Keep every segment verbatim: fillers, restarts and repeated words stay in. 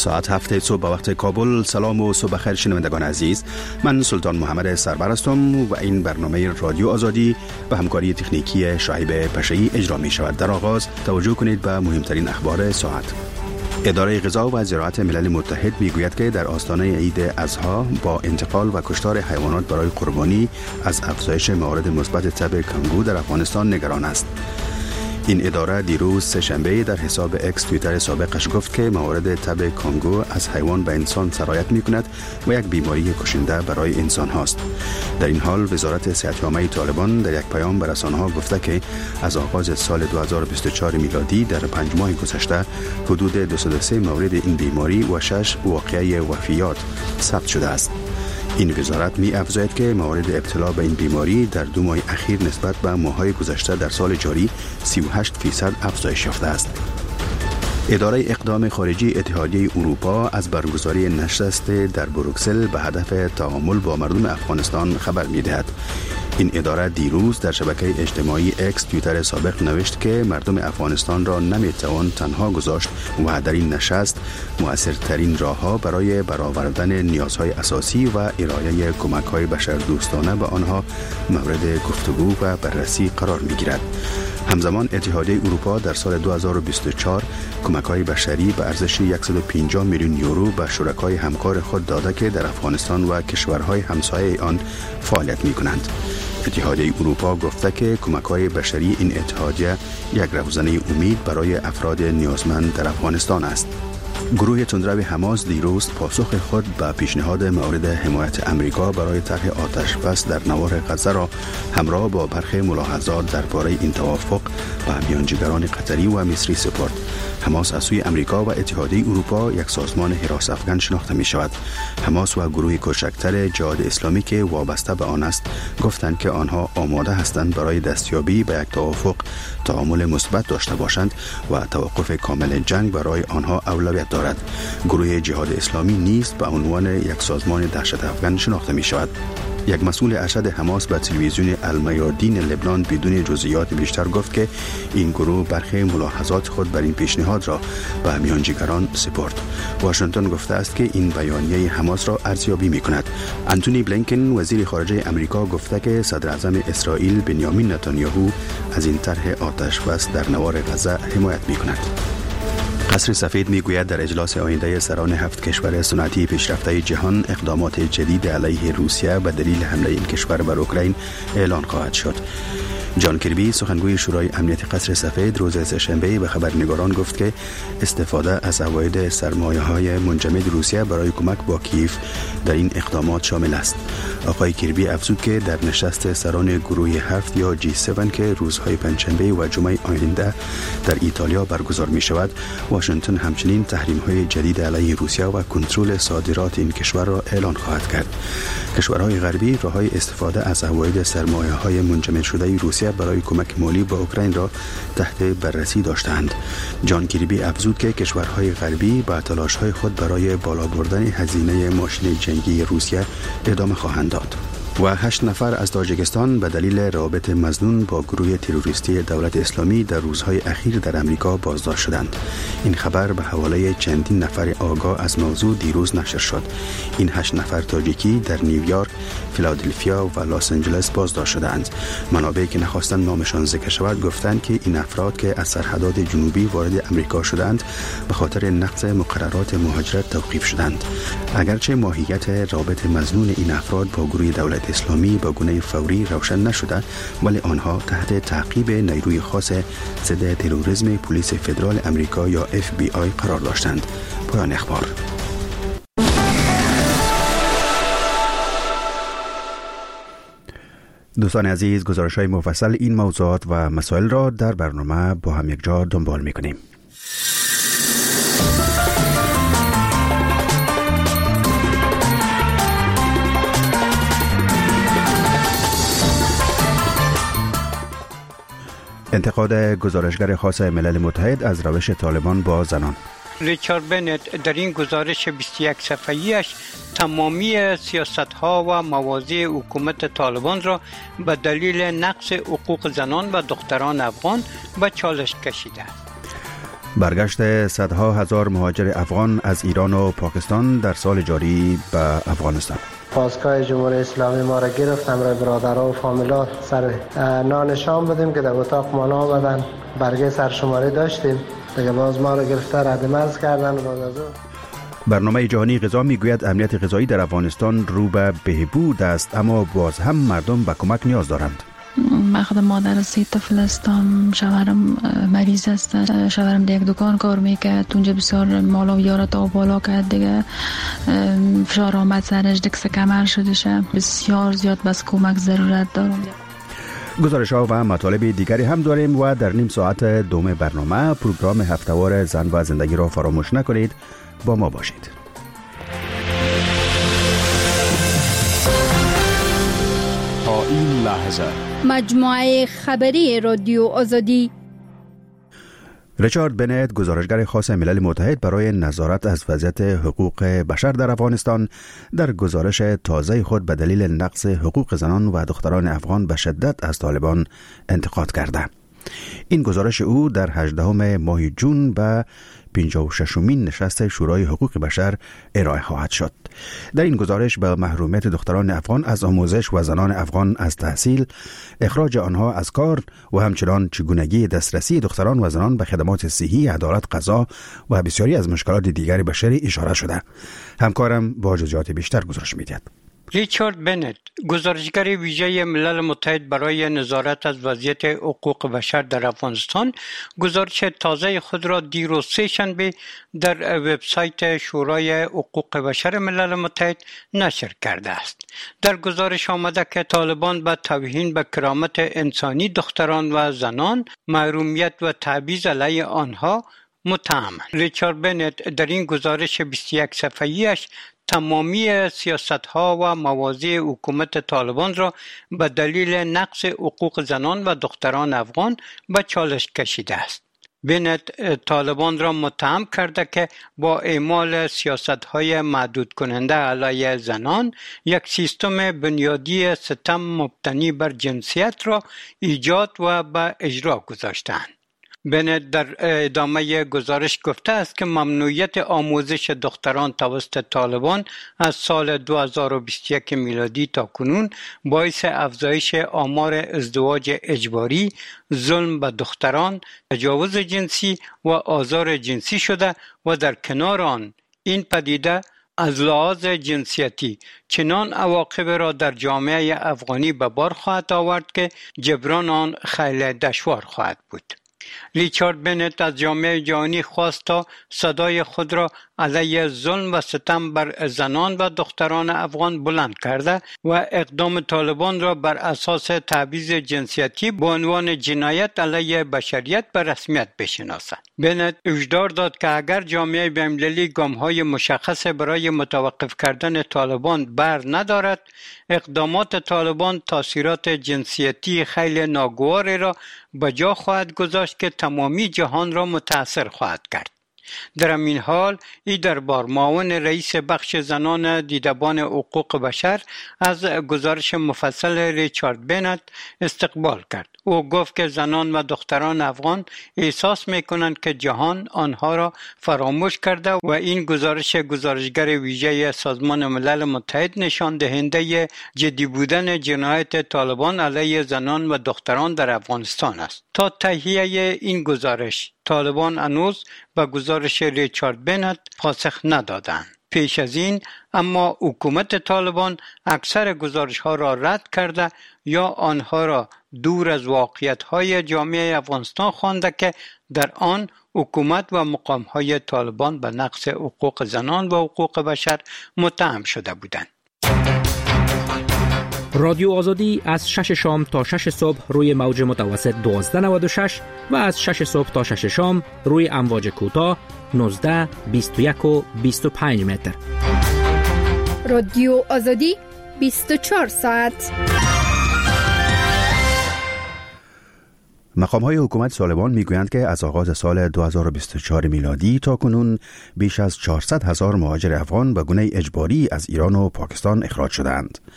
ساعت هفت صبح به وقت کابل. سلام و صبح خیر شنوندگان عزیز، من سلطان محمد سربر هستم و این برنامه رادیو آزادی به همکاری تکنیکی شعیب پشه‌ای اجرا می شود. در آغاز توجه کنید به مهمترین اخبار ساعت. اداره غذا و زراعت ملل متحد میگوید که در آستانه عید اضحی با انتقال و کشتار حیوانات برای قربانی از افزایش موارد مثبت تب کانگو در افغانستان نگران است. این اداره دیروز سه‌شنبه در حساب اکس توییتر سابقش گفت که موارد تب کانگو از حیوان به انسان سرایت می کند و یک بیماری کشنده برای انسان هاست. در این حال وزارت صحت عامه طالبان در یک پیام به رسانه‌ها گفته که از آغاز سال دو هزار و بیست و چهار میلادی در پنج ماه گذشته حدود دویست و سه مورد این بیماری و شش واقعه وفیات ثبت شده است. این وزارت می افزاید که موارد ابتلا به این بیماری در دو ماه اخیر نسبت به ماه‌های گذشته در سال جاری سی و هشت درصد افزایش یافته است. اداره اقدام خارجی اتحادیه اروپا از برگزاری نشست در بروکسل به هدف تعامل با مردم افغانستان خبر می دهد. این اداره دیروز در شبکه اجتماعی اکس توییتر سابق نوشت که مردم افغانستان را نمیتوان تنها گذاشت و در این نشست مؤثرترین راه‌ها برای برآوردن نیازهای اساسی و ارائه کمک‌های بشردوستانه به آنها مورد گفتگو و بررسی قرار می‌گیرد. همزمان اتحادیه اروپا در سال دو هزار و بیست و چهار کمک‌های بشری به ارزش صد و پنجاه میلیون یورو به شرکای همکار خود داده که در افغانستان و کشورهای همسایه آن فعالیت می‌کنند. اتحادیه اروپا گفته که کمک‌های بشری این اتحادیه یک روزنه امید برای افراد نیازمند در افغانستان است. گروه تندرو حماس دیروز پاسخ خود به پیشنهاد مورد حمایت امریکا برای طرح آتش بس در نوار غزه را همراه با برخی ملاحظات درباره این توافق به میانجیگران قطری و مصری سپرد. حماس از سوی امریکا و اتحادیه اروپا یک سازمان حراس افغان شناخته می شود. حماس و گروه کوچکتر جهاد اسلامی که وابسته به آن است گفتند که آنها آماده هستند برای دستیابی به یک توافق تعامل مثبت داشته باشند و توقف کامل جنگ برای آنها اولویت دارد. گروه جهاد اسلامی نیز به عنوان یک سازمان دهشت افغان شناخته می شود. یک مسئول ارشد حماس به تلویزیون المیادین لبنان بدون جزئیات بیشتر گفت که این گروه برخی ملاحظات خود بر این پیشنهاد را به میانجیگران سپرد. واشنگتن گفته است که این بیانیه حماس را ارزیابی می کند. انتونی بلینکن وزیر خارجه امریکا گفته که صدر اعظم اسرائیل بنیامین نتانیاهو از این طرح آتش بس در نوار غزه حمایت می کند. قصر سفید میگوید در اجلاس آینده سران هفت کشور صنعتی پیشرفته جهان اقدامات جدید علیه روسیه به دلیل حمله این کشور بر اوکراین اعلان خواهد شد. جان کربی سخنگوی شورای امنیت قصر سفید روز سه‌شنبه به خبرنگاران گفت که استفاده از عواید سرمایه‌های منجمد روسیه برای کمک با کیف در این اقدامات شامل است. آقای کربی افزود که در نشست سران گروه هفت یا جی هفت که روزهای پنجشنبه و جمعه آینده در ایتالیا برگزار می شود، واشنگتن همچنین تحریم‌های جدید علیه روسیه و کنترل صادرات این کشور را اعلان خواهد کرد. کشورهای غربی راه‌های استفاده از عواید سرمایه‌های منجمد شده روسیه برای کمک مالی به اوکراین را تحت بررسی داشتند. جان کریبی افزود که کشورهای غربی با تلاش‌های خود برای بالا بردن هزینه ماشین جنگی روسیه ادامه خواهند داد. و هشت نفر از تاجیکستان به دلیل رابطه مظنون با گروه تروریستی دولت اسلامی در روزهای اخیر در امریکا بازداشت شدند. این خبر به حواله چندین نفر آگاه از موضوع دیروز نشر شد. این هشت نفر تاجیکی در نیویورک، فیلادلفیا و لس آنجلس بازداشت شدند. منابعی که نخواستند نامشان ذکر شود گفتند که این افراد که از سرحدات جنوبی وارد امریکا شدند به خاطر نقض مقررات مهاجرت توقیف شدند. اگرچه ماهیت رابطه مظنون این افراد با گروه دولت اسلامی با گونه فوری روشن نشده، ولی آنها تحت تعقیب نیروی خاص ضد تروریسم پلیس فدرال امریکا یا اف بی آی قرار داشتند. پایان اخبار. دوستان عزیز، گزارش‌های مفصل این موضوعات و مسائل را در برنامه با هم یک جا دنبال می‌کنیم. انتقاد گزارشگر خاص ملل متحد از روش طالبان با زنان. ریچارد بنت در این گزارش بیست و یک صفحه‌ایش تمامی سیاست‌ها و مواضع حکومت طالبان را به دلیل نقض حقوق زنان و دختران افغان به چالش کشیده است. برگشت صدها هزار مهاجر افغان از ایران و پاکستان در سال جاری به افغانستان. پاسگاه جمهوری اسلامی ما را گرفت، همراه برادرها و فامیلا سر نان شام بدیم که در اتاق ما آمدن، برگه سرشماری داشتیم دیگه، باز ما را گرفته رد مرز کردن. باز از اون برنامه جهانی غذا میگوید امنیت غذایی در افغانستان رو به بهبود است، اما باز هم مردم به کمک نیاز دارند. من خودم مادر سه طفل هستم، شوهرم مریض است، شوهرم در یک دکان کار میکرد، اونجا بسیار مالا و یارت آب بالا کرد دیگه، فشار آمد سرش دکس کمر شده شه، بسیار زیاد بس کمک ضرورت دارم. گزارش ها و مطالب دیگری هم داریم و در نیم ساعت دوم برنامه پروگرام هفته‌وار زن و زندگی را فراموش نکنید، با ما باشید. تا این لحظه مجموعه خبری رادیو آزادی. ریچارد بنت، گزارشگر خاص ملل متحد برای نظارت از وضعیت حقوق بشر در افغانستان، در گزارش تازه خود به دلیل نقض حقوق زنان و دختران افغان به شدت از طالبان انتقاد کرده. این گزارش او در هجدهم ماه جون به پنجاه و ششمین نشست شورای حقوق بشر ارائه خواهد شد. در این گزارش به محرومیت دختران افغان از آموزش و زنان افغان از تحصیل، اخراج آنها از کار و همچنان چگونگی دسترسی دختران و زنان به خدمات صحی، عدالت، قضا و بسیاری از مشکلات دیگری بشری اشاره شده. همکارم با جزئیات بیشتر گزارش می‌دهد. ریچارد بنت، گزارشگر ویژه ملل متحد برای نظارت از وضعیت حقوق بشر در افغانستان، گزارش تازه خود را دیروز سه‌شنبه در وبسایت شورای حقوق بشر ملل متحد نشر کرده است. در گزارش آمده که طالبان به توهین به کرامت انسانی دختران و زنان، محرومیت و تبعیض علیه آنها متهمند. ریچارد بنت در این گزارش بیست و یک صفحه‌ایش تمامی سیاست‌ها و مواضع حکومت طالبان را به دلیل نقض حقوق زنان و دختران افغان به چالش کشیده است. بنت طالبان را متهم کرده که با اعمال سیاست‌های محدود کننده علیه زنان، یک سیستم بنیادی ستم مبتنی بر جنسیت را ایجاد و به اجرا گذاشتند. بنت در ادامه گزارش گفته است که ممنوعیت آموزش دختران توسط طالبان از سال دو هزار و بیست و یک میلادی تا کنون باعث افزایش آمار ازدواج اجباری، ظلم به دختران، تجاوز جنسی و آزار جنسی شده و در کنار آن این پدیده از لحاظ جنسیتی چنان عواقب را در جامعه افغانی به بار خواهد آورد که جبران آن خیلی دشوار خواهد بود. ریچارد بنت از جامعه جهانی خواست تا صدای خود را علیه ظلم و ستم بر زنان و دختران افغان بلند کرده و اقدام طالبان را بر اساس تبعیض جنسیتی به عنوان جنایت علیه بشریت به رسمیت بشناسد. بنت هشدار داد که اگر جامعه بین‌المللی گام‌های مشخص برای متوقف کردن طالبان بر ندارد، اقدامات طالبان تاثیرات جنسیتی خیلی ناگواری را به جا خواهد گذاشت که تمامی جهان را متاثر خواهد کرد. در این حال ای دربار معاون رئیس بخش زنان دیدبان حقوق بشر از گزارش مفصل ریچارد بنت استقبال کرد. او گفت که زنان و دختران افغان احساس می‌کنند که جهان آنها را فراموش کرده و این گزارش گزارشگر ویژه سازمان ملل متحد نشان دهنده جدی بودن جنایت طالبان علیه زنان و دختران در افغانستان است. تا تهیه این گزارش طالبان هنوز به گزارش ریچارد بنت پاسخ ندادند. پیش از این اما حکومت طالبان اکثر گزارش ها را رد کرده یا آنها را دور از واقعیت های جامعه افغانستان خوانده که در آن حکومت و مقام های طالبان به نقض حقوق زنان و حقوق بشر متهم شده بودند. رادیو آزادی از شش شام تا شش صبح روی موج متوسط دوازده نود و شش و از شش صبح تا شش شام روی امواج کوتاه نوزده، بیست و یک و بیست و پنج متر. رادیو آزادی بیست و چهار ساعت. مقام‌های حکومت طالبان میگویند که از آغاز سال دو هزار و بیست و چهار میلادی تا کنون بیش از چهارصد هزار مهاجر افغان به گونه اجباری از ایران و پاکستان اخراج شدند.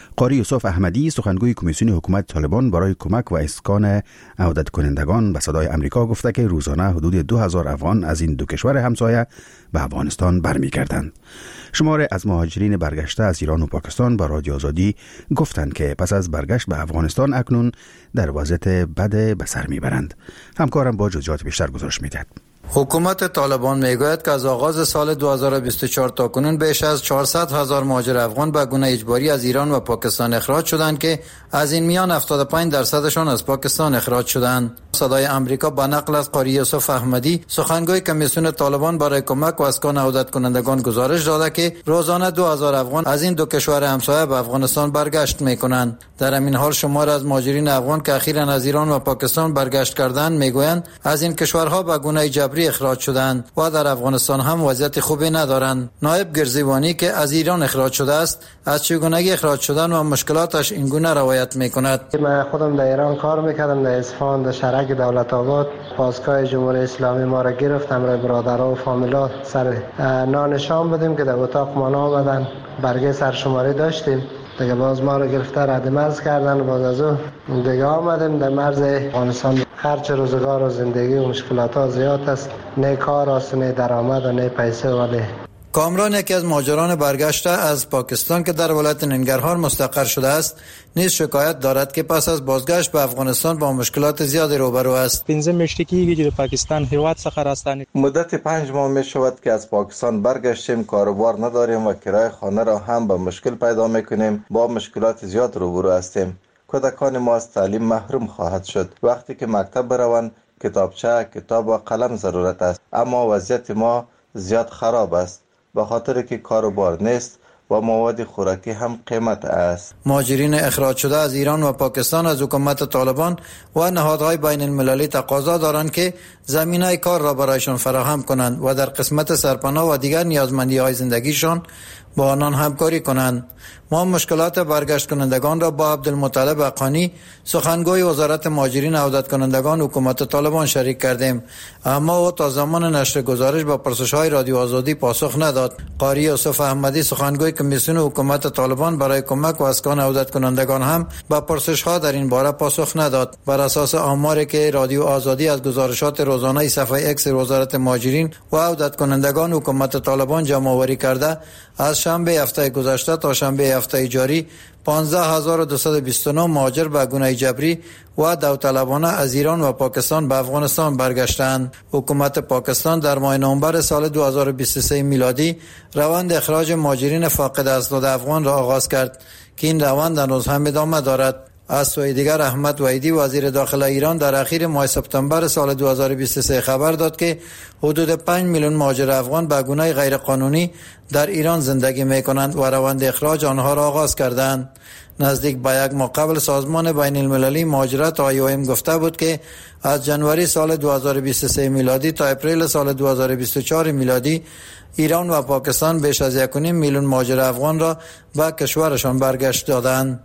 قاری یوسف احمدی سخنگوی کمیسیون حکومت طالبان برای کمک و اسکان عودت کنندگان به صدای امریکا گفته که روزانه حدود دو هزار افغان از این دو کشور همسایه به افغانستان برمیگردند. شماره از مهاجرین برگشته از ایران و پاکستان با رادیو آزادی گفتند که پس از برگشت به افغانستان اکنون در وضعیت بد به سر میبرند. همکارم با جزئیات بیشتر گزارش میدهد. حکومت طالبان میگوید که از آغاز سال دو هزار و بیست و چهار تا کنون بیش از چهارصد هزار مهاجر افغان به گونه اجباری از ایران و پاکستان اخراج شدند که از این میان هفتاد و پنج درصدشان از پاکستان اخراج شدند. صدای امریکا با نقل از قاری یوسف احمدی سخنگوی کمیسیون طالبان برای کمک و اسکان عودت کنندگان گزارش داده که روزانه دو هزار افغان از این دو کشور همسایه به افغانستان برگشت میکنند. در همین حال شمار از مهاجرین افغان که اخیراً از ایران و پاکستان برگشت کردند میگویند از این کشورها به گونه جبری اخراج شدند و در افغانستان هم وضعیت خوبی ندارند. نایب گرزیوانی که از ایران اخراج شده است از چگونگی اخراج شدن و مشکلاتش این گونه روایت میکند. من خودم در ایران کار میکردم، در اصفهان در شهرک دولت آباد. پاسگاه جمهوری اسلامی ما را گرفت، همراه برادرها و فامیلا سر نان شام بودیم که در اتاق ما آمدن، برگه سرشماری داشتیم دیگه، باز ما رو گرفته رد مرز کردن و باز از اون دیگه آمدیم در مرز افغانستان. خرچ روزگار و زندگی و مشکلات ها زیاد است، نه کار است، نه درآمد و نه پیسه. ولی کامران یکی از مهاجران برگشته از پاکستان که در ولایت ننگرهار مستقر شده است نیز شکایت دارد که پس از بازگشت به افغانستان با مشکلات زیادی روبرو است. پنځه میاشتې کېږي چې د پاکستان هیواد څخه راستانه مدت پنج ماه می شود که از پاکستان برگشتیم، کاروبار نداریم و کرایه خانه را هم به مشکل پیدا میکنیم، با مشکلات زیاد روبرو هستیم. کودکان ما از تعلیم محروم خواهد شد. وقتی که مکتب بروند کتابچه، کتاب و قلم ضرورت است، اما وضعیت ما زیاد خراب است به خاطر که کاروبار نیست و مواد خوراکی هم قیمت است. مهاجرین اخراج شده از ایران و پاکستان از حکومت طالبان و نهادهای بین المللی تقاضا دارند که زمینه کار را برایشان فراهم کنند و در قسمت سرپناه و دیگر نیازمندی‌های زندگیشان با آنان همکاری کنند. ما مشکلات برگشت کنندگان را با عبدالمطلب حقانی سخنگوی وزارت مهاجرین عودت کنندگان حکومت طالبان شریک کردیم، اما او تا زمان نشر گزارش با پرسش‌های رادیو آزادی پاسخ نداد. قاری یوسف احمدی سخنگوی کمیسیون حکومت طالبان برای کمک و اسکان عودت کنندگان هم با پرسش‌ها در این باره پاسخ نداد. بر اساس آماری که رادیو آزادی از گزارشات روزانه صفحه اکس وزارت مهاجرین و عودت کنندگان حکومت طالبان جمع آوری کرده، از شنبه هفته گذشته تا شنبه هفته جاری پانزده هزار و دویست و بیست و نه مهاجر به گونه جبری و داوطلبانه از ایران و پاکستان به افغانستان برگشتند. حکومت پاکستان در ماه نوامبر سال دو هزار و بیست و سه میلادی روند اخراج مهاجرین فاقد اسناد افغان را آغاز کرد که این روند هنوز هم ادامه دارد. از سوی دیگر احمد وحیدی وزیر داخله ایران در اخیر ماه سپتامبر سال دو هزار و بیست و سه خبر داد که حدود پنج میلیون مهاجر افغان به گونه غیر قانونی در ایران زندگی می‌کنند و روند اخراج آنها را آغاز کردند. نزدیک به یک ماه قبل سازمان بین المللی مهاجرت آی او ام گفته بود که از جنوری سال دو هزار و بیست و سه میلادی تا اپریل سال دو هزار و بیست و چهار میلادی ایران و پاکستان بیش از یک و نیم میلیون مهاجر افغان را به کشورشان برگشت دادند.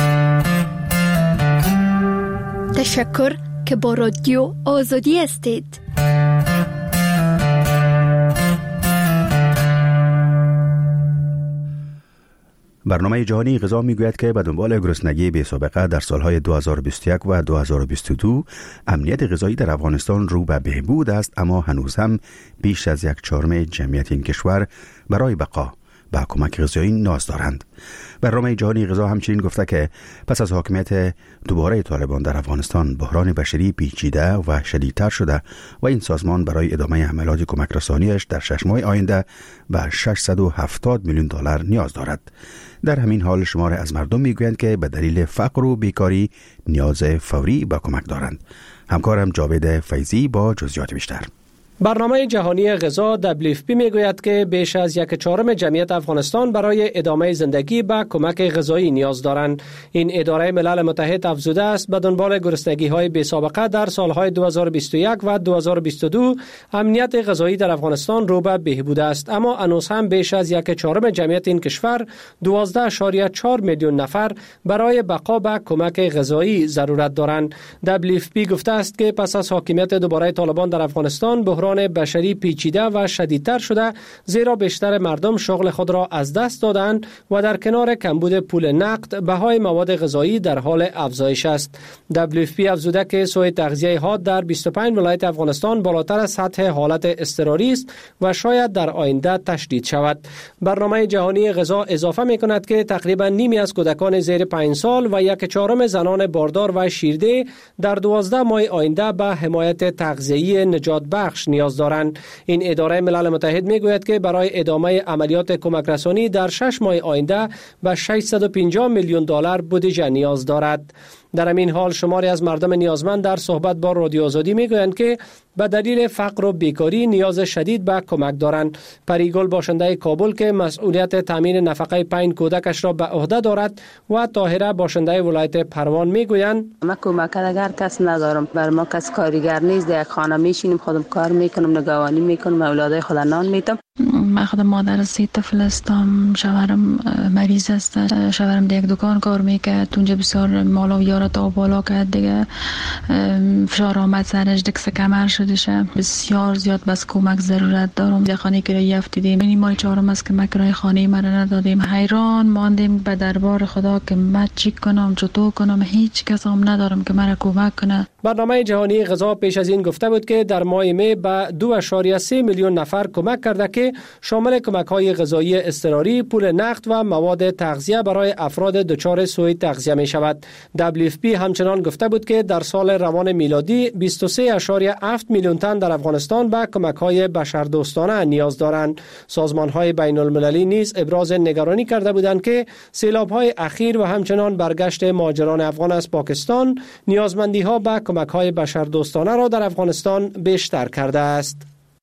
تشکر که با رادیو آزادی هستید. برنامه جهانی غذا میگوید که به دنبال گرسنگی بی سابقه در سالهای دو هزار و بیست و یک و دو هزار و بیست و دو امنیت غذایی در افغانستان رو به بهبود است، اما هنوز هم بیش از یک چهارم جمعیت این کشور برای بقا به کمک غذایی نیاز دارند. برنامه جهانی غذا همچنین گفته که پس از حاکمیت دوباره طالبان در افغانستان بحران بشری پیچیده و شدیدتر شده و این سازمان برای ادامه عملیات کمک رسانیش در شش ماه آینده به ششصد و هفتاد میلیون دلار نیاز دارد. در همین حال شمار از مردم میگویند که به دلیل فقر و بیکاری نیاز فوری به کمک دارند. همکارم جاوید فیضی با جزئیات بیشتر. برنامه جهانی غذا دبلیو اف پی میگوید که بیش از یک چهارم جمعیت افغانستان برای ادامه زندگی به کمک غذایی نیاز دارند. این اداره ملل متحد افزوده است به دنبال گرسنگی های بی سابقه در سالهای دو هزار و بیست و یک و دو هزار و بیست و دو امنیت غذایی در افغانستان رو به بهبود است، اما هنوز هم بیش از یک چهارم جمعیت این کشور دوازده اشاریه چهار میلیون نفر برای بقا به کمک غذایی ضرورت دارند. دبلیو اف پی گفته است که پس از حاکمیت دوباره طالبان در افغانستان بحران بحران بشری پیچیده و شدیدتر شده، زیرا بیشتر مردم شغل خود را از دست دادند و در کنار کمبود پول نقد بهای مواد غذایی در حال افزایش است. دبلیو اف پی افزوده که سوء تغذیه حاد در بیست و پنج ولایت افغانستان بالاتر از سطح حالت اضطراری است و شاید در آینده تشدید شود. برنامه جهانی غذا اضافه می کند که تقریبا نیمی از کودکان زیر پنج سال و یک چهارم زنان باردار و شیرده در دوازده ماه آینده به حمایت تغذیه‌ای نجات بخش نیاز دارند. این اداره ملل متحد می گوید که برای ادامه عملیات کمک رسانی در شش ماه آینده به ششصد و پنجاه میلیون دلار بودجه نیاز دارد. در همین حال شماری از مردم نیازمند در صحبت با رادیو آزادی میگویند که به دلیل فقر و بیکاری نیاز شدید به کمک دارند. پریگل باشنده کابل که مسئولیت تامین نفقه پنج کودکش را به عهده دارد و طاهره باشنده ولایت پروان میگویند ما کمک اگر کس ندارم، بر ما کس کارگر نیست، در یک خانه میشینیم، خودم کار میکنم، نگهبانی میکنم، اولادای خود نان میدم. من خودم مادر سه طفل هستم. شوهرم مریض است. شوهرم در یک دکان کار میکرد. اونجا بسیار مال و یارت آب بالا کرد دیگه. فشار آمد سرش، دکس کمر شدشه. بسیار زیاد بس کمک ضرورت دارم. در خانه کرایه افتادیم. این ماه چهارم است که ما کرایه خانه ما را ندادیم. حیران ماندیم به دربار خدا که من چی کنم، چطور کنم. هیچ کس هم ندارم که مرا کمک کنه. برنامه جهانی غذا پیش از این گفته بود که در ماه می به دو و سه میلیون نفر کمک کرده که شامل کمک‌های غذایی اضطراری، پول نقد و مواد تغذیه برای افراد دچار سوء تغذیه می شود. دبلیو اف پی همچنان گفته بود که در سال روان میلادی بیست و سه و هفت میلیون تن در افغانستان به کمک‌های بشردوستانه نیاز دارند. سازمان‌های بین‌المللی نیز ابراز نگرانی کرده بودند که سیلاب‌های اخیر و همچنان برگشت مهاجران افغان از پاکستان نیازمندی‌ها به کمک‌های بشردوستانه را در افغانستان بیشتر کرده است.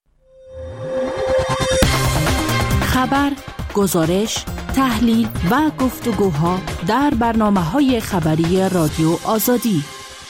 خبر، گزارش، تحلیل و گفتگوها در برنامه‌های خبری رادیو آزادی.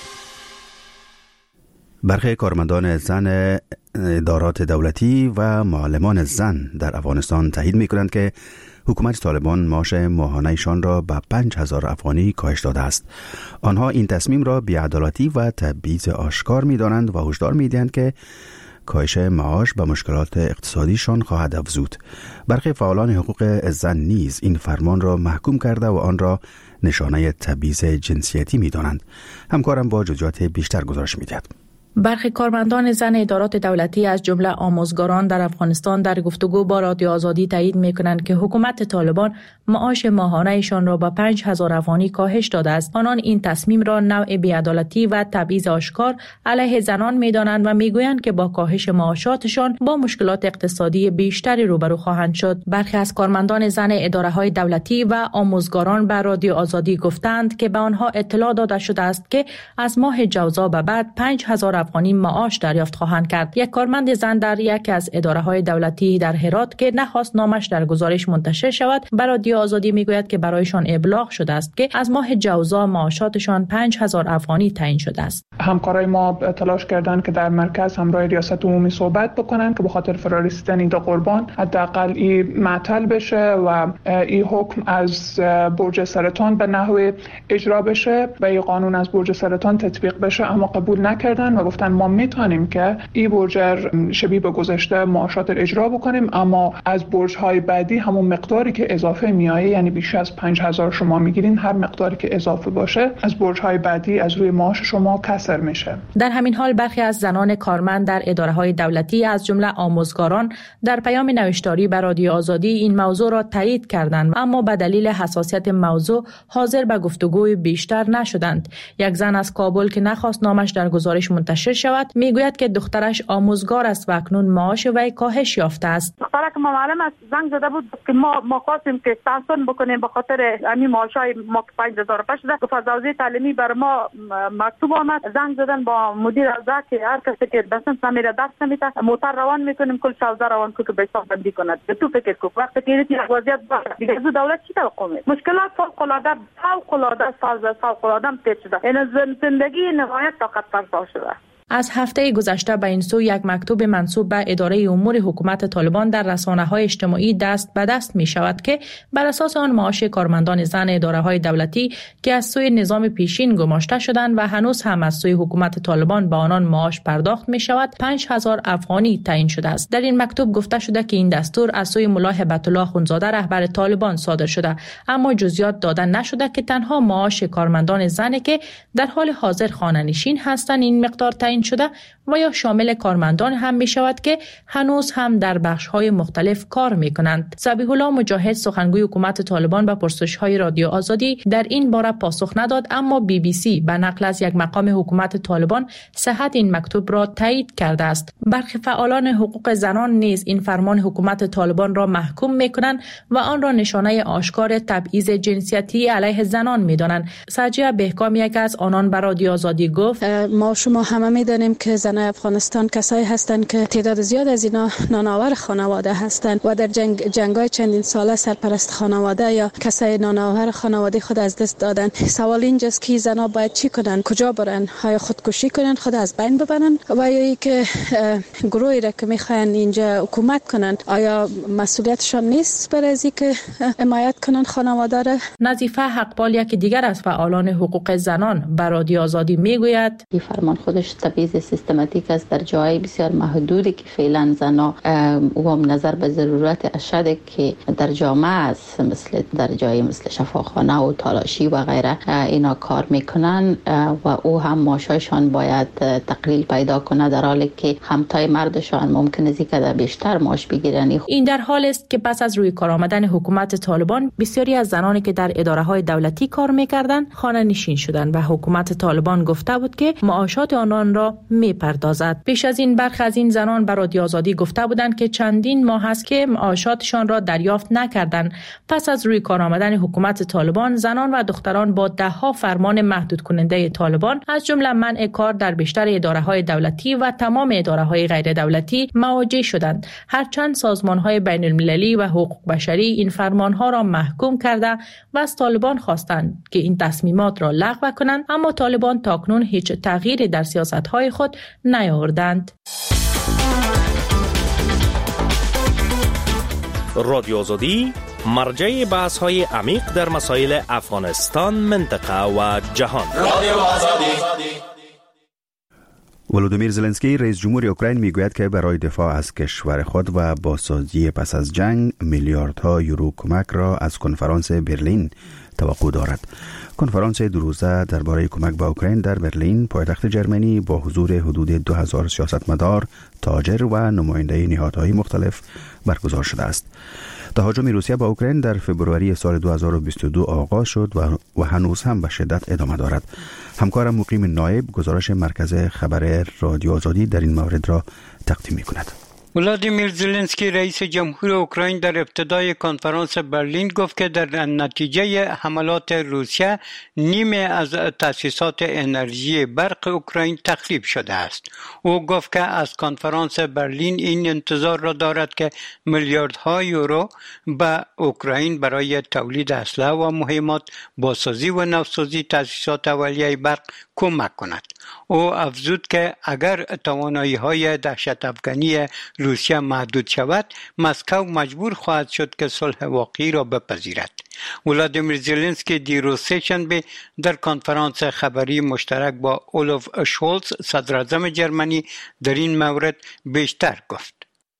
برخی کارمندان زن ادارات دولتی و معلمان زن در افغانستان تایید می‌کنند که حکومت طالبان معاش ماهانه‌شان را به پنج هزار افغانی کاهش داده است. آنها این تصمیم را بی‌عدالتی و تبعیض آشکار می‌دانند و هشدار می‌دهند که کاهش معاش به مشکلات اقتصادیشان خواهد افزود. برخی فعالان حقوق زن نیز این فرمان را محکوم کرده و آن را نشانه تبعیض جنسیتی می‌دانند. همکارم با جزئیات بیشتر گزارش می‌دهد. برخی کارمندان زن ادارات دولتی از جمله آموزگاران در افغانستان در گفتگو با رادیو آزادی تایید می‌کنند که حکومت طالبان معاش ماهانه‌شان را با پنج هزار افغانی کاهش داده است. آنان این تصمیم را نوع بی‌عدالتی و تبعیض آشکار علیه زنان می‌دانند و می‌گویند که با کاهش معاشاتشان با مشکلات اقتصادی بیشتری روبرو خواهند شد. برخی از کارمندان زن اداره‌های دولتی و آموزگاران به رادیو آزادی گفتند که به آنها اطلاع داده شده است که از ماه جوزا به بعد پنج هزار افغانی معاش دریافت خواهند کرد. یک کارمند زن در یکی از اداره‌های دولتی در هرات که نخواست نامش در گزارش منتشر شود، به رادیو آزادی میگوید که برایشان ابلاغ شده است که از ماه جوزا معاشاتشان پنج هزار افغانی تعیین شده است. همکارای ما تلاش کردند که در مرکز همراه ریاست عمومی صحبت بکنند که به خاطر فرارسیدن این دو قربان حداقل این معطل بشه و این حکم از برج سرطان به نحو اجرا بشه و این قانون از برج سرطان تطبیق بشه، اما قبول نکردن و گفتن ما میتونیم که این برج شبیه به گذشته معاشات اجرا بکنیم، اما از برج‌های بعدی همون مقداری که اضافه میایه، یعنی بیش از پنج هزار شما میگیرین، هر مقداری که اضافه باشه از برج‌های بعدی از روی معاش شما کسر میشه. در همین حال برخی از زنان کارمند در اداره‌های دولتی از جمله آموزگاران در پیام نوشتاری به رادیو آزادی این موضوع را تایید کردند، اما به دلیل حساسیت موضوع حاضر به گفتگوی بیشتر نشدند. یک زن از کابل که نخواست نامش در گزارش منتشر شود میگوید که دخترش آموزگار است و اکنون معاش وی کاهش یافته است. دخترک ما معلم است، زنگ زده بود که ما ما خواستیم که تحسین بکنیم به خاطر همین معاشای ما که پنج هزار پنج شده. فضاوی تعلیمی بر ما مکتوب آمد، زنگ زدن با مدیر اوضاع که هر کسی که بسن سمیره درس نمیده موتر روان میکنیم، کل شوزه روان کو که به حساب بندی کند. تو فکر کو وقتی که این وضعیت باشه دیگه از دولت چی توقع می؟ مشکلات فوق العاده فوق العاده فاز فوق العاده پیچیده. این زندگی نهایت طاقت فرسا شده. از هفته گذشته به این سو یک مکتوب منسوب به اداره امور حکومت طالبان در رسانه‌های اجتماعی دست به دست می شود که بر اساس آن معاش کارمندان زن اداره‌های دولتی که از سوی نظام پیشین گماشته شدند و هنوز هم از سوی حکومت طالبان به آنان معاش پرداخت می شود پنج هزار افغانی تعیین شده است. در این مکتوب گفته شده که این دستور از سوی ملا هبت الله اخوندزاده رهبر طالبان صادر شده، اما جزئیات دادن نشده که تنها معاش کارمندان زنی که در حال حاضر خانه‌نشین هستند این مقدار تعیین شده و یا شامل کارمندان هم می شود که هنوز هم در بخش‌های مختلف کار می کنند. ذبیح الله مجاهد سخنگوی حکومت طالبان به پرسش‌های رادیو آزادی در این باره پاسخ نداد، اما بی بی سی به نقل از یک مقام حکومت طالبان صحت این مکتوب را تایید کرده است. برخی فعالان حقوق زنان نیز این فرمان حکومت طالبان را محکوم می کنند و آن را نشانه آشکار تبعیض جنسیتی علیه زنان می دانند. سجیه بهکام یک از آنان به رادیو آزادی گفت ما شما همه می دانیم که زنان افغانستان کسایی هستند که تعداد زیاد از اینا نانآور خانواده هستند و در جنگ جنگ‌های چندین ساله سرپرست خانواده یا کسای نانآور خانواده خود از دست دادن. سوال اینجاست که زنان باید چی کنن؟ کجا برن؟ آیا خودکشی کنن، خود از بین ببرن، و یا اینکه گروهی را که میخواین اینجا حکومت کنن آیا مسئولیتشان نیست برای از اینکه حمایت کنن خانواده را؟ نظیفه حقپال یک دیگر از فعالان حقوق زنان به رادیو آزادی میگوید این فرمان خودش تبعیض سیستماتیک است در جای بسیار محدودی که فعلا زنان و نظر به ضرورت اشد که در جامعه است، مثل در جای مثل شفاخانه و تالاشی و غیره اینا کار میکنن و او هم معاششان باید تقلیل پیدا کنه، در حالی که همتای مردشان ممکنه است که بیشتر معاش بگیرن. این در حال است که پس از روی کار آمدن حکومت طالبان بسیاری از زنانی که در اداره‌های دولتی کار میکردند خانه نشین شدند و حکومت طالبان گفته بود که معاشات آنان را میپردازد. پیش از این برخی از این زنان به رادیو آزادی گفته بودند که چندین ماه است که معاشاتشان را دریافت نکردند. پس از روی کار آمدن حکومت طالبان زنان و دختران با ده ها فرمان محدود کننده طالبان از جمله منع کار در بیشتر اداره‌های دولتی و تمام اداره‌های غیر دولتی مواجه شدند، هرچند سازمان‌های بین‌المللی و حقوق بشری این فرمان‌ها را محکوم کرده و از طالبان خواستند که این تصمیمات را لغو کنند، اما طالبان تاکنون هیچ تغییری در سیاست‌های خود نیاوردند. رادیو آزادی مرجع بحث‌های عمیق در مسائل افغانستان، منطقه و جهان. رادیو آزادی. ولودیمیر زلنسکی رئیس جمهور اوکراین میگوید که برای دفاع از کشور خود و بازسازی پس از جنگ میلیاردها یورو کمک را از کنفرانس برلین توقع دارد. کنفرانس دو روزه درباره کمک به اوکراین در برلین، پایتخت جرمنی، با حضور حدود دو هزار سیاستمدار، تاجر و نماینده نهادهای مختلف برگزار شده است. تهاجم روسیه به اوکراین در فوریه سال دو هزار و بیست و دو آغاز شد و, و هنوز هم به شدت ادامه دارد. همکارم مقیم نایب گزارش مرکز خبر رادیو آزادی در این مورد را تقدیم می‌کند. ولادیمیر زلنسکی رئیس جمهور اوکراین در ابتدای کنفرانس برلین گفت که در نتیجه حملات روسیه نیمه از تأسیسات انرژی برق اوکراین تخریب شده است. او گفت که از کنفرانس برلین این انتظار را دارد که میلیاردها یورو به اوکراین برای تولید اسلحه و مهمات، بازسازی و نوسازی تأسیسات اولیه برق کمک کند. او افزود که اگر توانایی‌های دهشت افغانی روسیه محدود شود، مسکو مجبور خواهد شد که صلح واقعی را بپذیرد. ولادیمیر زلنسکی دیروز سه‌شنبه در کنفرانس خبری مشترک با اولف شولز صدراعظم جرمنی در این مورد بیشتر گفت.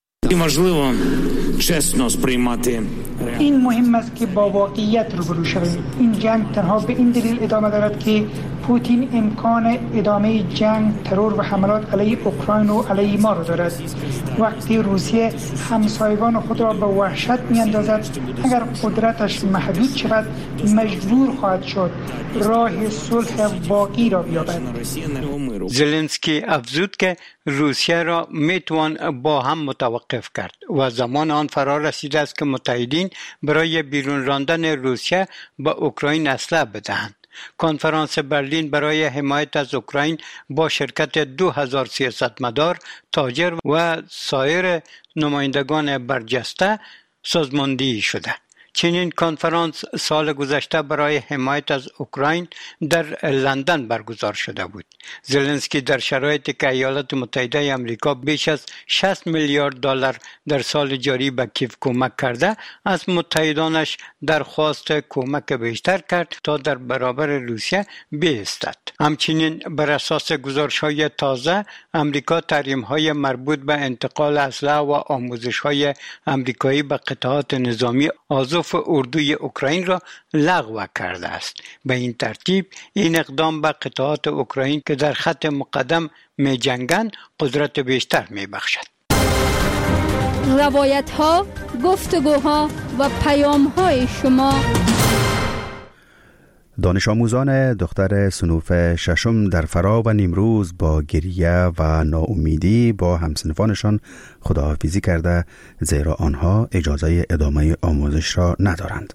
این مهم است که با واقعیت روبرو شویم. این جنگ تنها به این دلیل ادامه دارد که پوتین امکان ادامه جنگ، ترور و حملات علیه اوکراین و علیه ما را دارد. وقتی روسیه همسایگان خود را به وحشت می‌اندازد، اگر قدرتش محدود شود مجبور خواهد شد راه صلح واقعی را بیابد. زلنسکی افزود که روسیه را میتوان با هم متوقف کرد و زمان آن فرا رسیده است که متحدین برای بیرون راندن روسیه به اوکراین اسلحه بدهند. کنفرانس برلین برای حمایت از اوکراین با شرکت دو هزار سیاستمدار، تاجر و سایر نمایندگان برجسته سازماندهی شده. چنین کنفرانس سال گذشته برای حمایت از اوکراین در لندن برگزار شده بود. زلنسکی در شرایطی که ایالات متحده آمریکا بیش از شصت میلیارد دلار در سال جاری به کیف کمک کرده، از متحدانش درخواست کمک بیشتر کرد تا در برابر روسیه بایستد. همچنین بر اساس گزارش‌های تازه، آمریکا تحریم‌های مربوط به انتقال اسلحه و آموزش‌های آمریکایی به قطعات نظامی آزوف اردوی اوکراین را لغو کرده است. به این ترتیب این اقدام به قطعات اوکراین که در خط مقدم می جنگند قدرت بیشتر می بخشد. روایت ها، گفتگوها و پیام های شما. دانش آموزان دختر صنوف ششم در فرا و نیمروز با گریه و ناامیدی با همسنفانشان خداحافظی کرده، زیرا آنها اجازه ادامه آموزش را ندارند.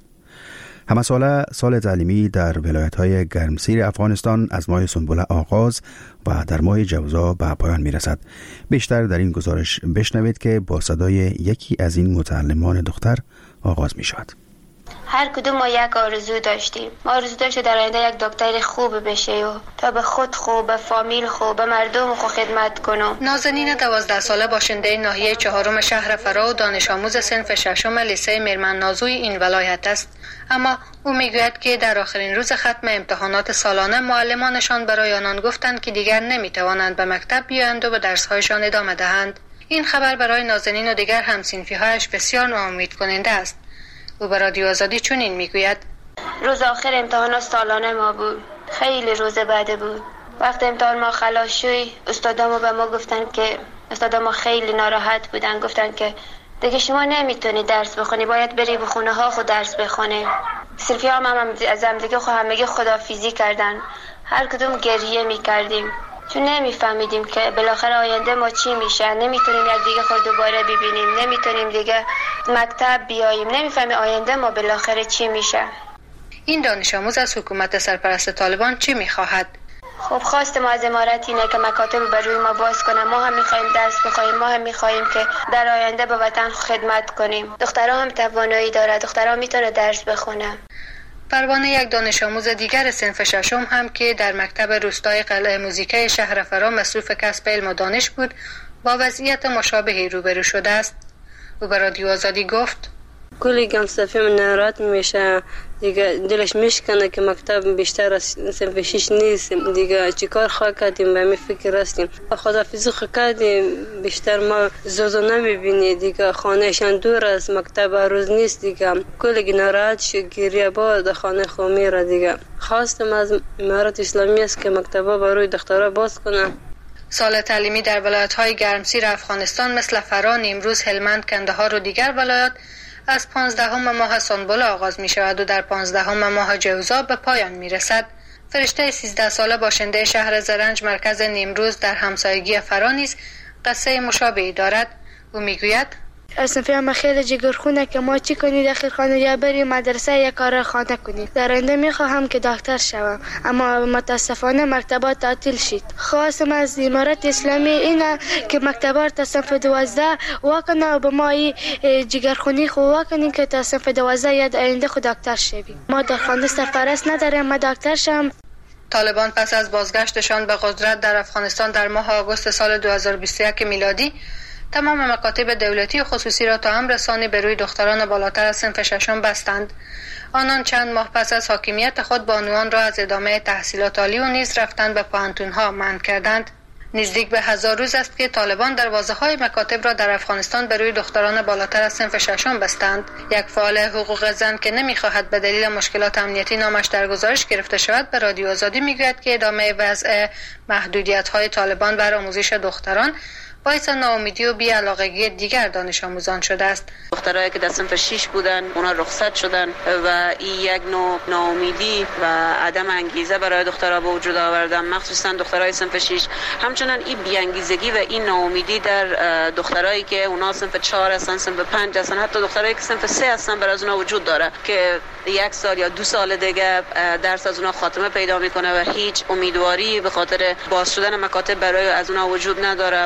همه ساله سال تعلیمی در ولایت‌های گرمسیر افغانستان از ماه سنبل آغاز و در ماه جوزا به پایان می‌رسد. بیشتر در این گزارش بشنوید که با صدای یکی از این متعلمان دختر آغاز می‌شود. هر کدوم ما یک آرزو داشتیم. ما آرزو داشتیم در آینده یک دکتر خوب بشه و تا به خود خوب، به فامیل خوب، به مردم خوب خدمت کنم. نازنین دوازده ساله باشنده ناحیه چهارم شهر فرا و دانش آموز صنف ششم لیسه میرمن نازوی این ولایت است. اما او میگوید که در آخرین روز ختم امتحانات سالانه معلمانشان برای آنان گفتند که دیگر نمیتوانند به مکتب بیایند و به درس‌هایشان ادامه دهند. این خبر برای نازنین و دیگر هم‌صنفی‌هایش بسیار ناامید کننده است. او به رادیو آزادی چنین میگوید: روز آخر امتحانات سالانه ما بود. خیلی روز بعد بود. وقتی امتحان ما خلاص شد، استادامو به ما گفتن که استادامو خیلی ناراحت بودن، گفتن که دیگه شما نمیتونی درس بخونی، باید بری به خونه ها خود درس بخونی. صرفی هم, هم از هم دیگه خود همگی خداحافظی کردن. هر کدوم گریه میکردیم چون نمیفهمیدیم که بالاخره آینده ما چی میشه. نمیتونیم یک دیگه خود دوباره ببینیم، نمیتونیم دیگه مکتب بیاییم، نمیفهمیم آینده ما بالاخره چی میشه. این دانش آموز از حکومت سرپرست طالبان چی میخواهد؟ خب خواست ما از امارت اینه که مکاتب بر روی ما باز کنه. ما هم میخوایم درس بخوایم، ما هم میخوایم که در آینده به وطن خدمت کنیم. دخترها هم توانایی داره، دخترها میتونه درس بخونه. پروانه یک دانش آموز دیگر صنف ششم هم که در مکتب روستای قلعه موزیکای شهر فرا مصروف کسب علم و دانش بود، با وضعیت مشابهی روبرو شده است. او به رادیو آزادی گفت: کلی گمصفی من ناراحت میشه، دیگه دلش میشکنه که مکتب بیشتر از صنف شش نیست، دیگه چیکار خواه کردیم به می فکر هستیم. خداحافظی خواه کردیم، بیشتر ما زوزو نمیبینی، دیگه خانهشان دور از مکتب روز نیست، دیگه کلی ناراحت شد، گریه با خانه خو میره. دیگه خواستم از امارت اسلامی است که مکتبا برای دخترها باز کنن. سال تعلیمی در ولایت‌های گرمسیر افغانستان مثل فرا، نیمروز، هلمند، کندهار و دیگر ولایات از پانزدهم ماه سنبل آغاز می شود و در پانزدهم ماه جوزا به پایان می رسد. فرشته سیزده ساله باشنده شهر زرنج مرکز نیمروز در همسایگی فرا نیز قصه مشابهی دارد. او می گوید: اصلا ما خیلی جگرخونه که ما چی کنیم داخل خانه یا بریم مدرسه یا کار خانه کنیم. در آینده میخواهم که دکتر شوم، اما متاسفانه مکتبات تعطیل شد. خواستم از امارت اسلامی اینه که مکتبات تا صنف دوازده واکنه و به ما جگرخونی خو واکنیم که تا صنف دوازده یا آینده خود دکتر شویم. ما در خانه سرپرست نداریم، ما دکتر شم. طالبان پس از بازگشتشان به قدرت در افغانستان در ماه آگوست سال دو هزار و بیست و یک میلادی تمام مکاتب دولتی و خصوصی را تا هم رسانی به روی دختران بالاتر از صنف ششم بستند. آنان چند ماه پس از حاکمیت خود بانوان را از ادامه تحصیلات عالی و نیز رفتن به پوهنتون‌ها منع کردند. نزدیک به هزار روز است که طالبان دروازه‌های مکاتب را در افغانستان به روی دختران بالاتر از صنف ششم بستند. یک فعال حقوق زن که نمی‌خواهد به دلیل مشکلات امنیتی نامش در گزارش گرفته شود، به رادیو آزادی می‌گوید که ادامه وضع محدودیت‌های طالبان بر آموزش دختران باعث ناامیدی و بی‌علاقگی دیگر دانش آموزان شده است. دخترایی که در صنف شش بودن اونا رخصت شدن و این یک نوع ناامیدی و عدم انگیزه برای دخترها به وجود آوردن، مخصوصا دخترای صنف شش. همچنین این بی‌انگیزگی و این ناامیدی در دخترایی که اونا صنف چهار هستن، صنف پنج هستن، حتی دخترایی که صنف سه هستن بر از اونا وجود داره که یک سال یا دو سال دیگه درس از اونا خاتمه پیدا میکنه و هیچ امیدواری به خاطر باز شدن مکاتب برای از اونا وجود نداره و این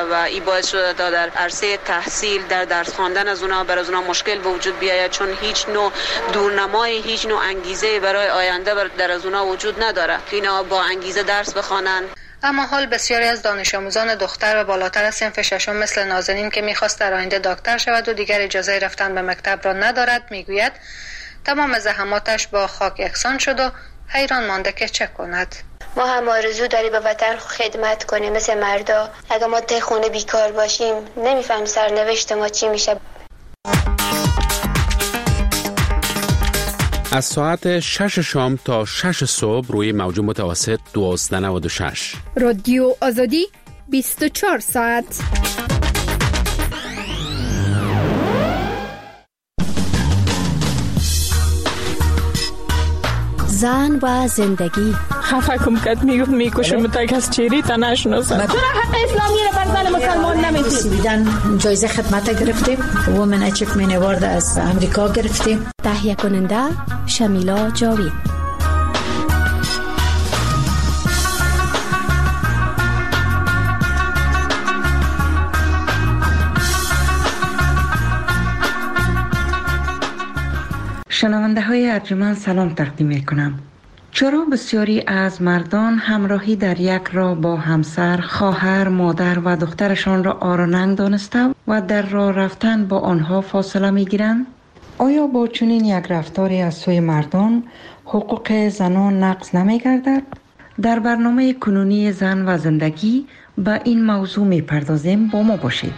باعث شده تا در عرصه تحصیل در درس خواندن از اونها بر از اونها مشکل به وجود بیاید، چون هیچ نوع دورنمای هیچ نوع انگیزه برای آینده در از اونها وجود نداره که اینا با انگیزه درس بخوانن. اما حال بسیاری از دانش آموزان دختر و بالاتر از صنف ششم مثل نازنین که میخواست در آینده دکتر شود و دیگر اجازه رفتن به مکتب را ندارد، میگوید تمام زحماتش با خاک یکسان شد و حیران مانده که چه کند. ما هم آرزو داری به وطن خدمت کنیم مثل مردا. اگه ما ته خونه بیکار باشیم نمیفهم سرنوشت ما چی میشه. از ساعت شش شام تا شش صبح روی موج متوسط دوازده نود و شش رادیو آزادی بیست و چهار ساعت. زن و زندگی. خفه کم کت میگفت میکشم تا از چیری تا نشناسم. چرا حق اسلامی را بر زن مسلمان نمیدید؟ سویدن جایزه خدمت گرفتیم، وومن اچیومنت اوارد از امریکا گرفتیم. تهیه کننده شمیلا جاوید. شنونده های ارجمند سلام تقدیم می کنم. چرا بسیاری از مردان همراهی در یک راه با همسر، خواهر، مادر و دخترشان را آرننگ دانسته و در راه رفتن با آنها فاصله می گیرند؟ آیا با چنین یک رفتاری از سوی مردان حقوق زنان نقض نمی گردد؟ در برنامه کنونی زن و زندگی به این موضوع می پردازیم، با ما باشید.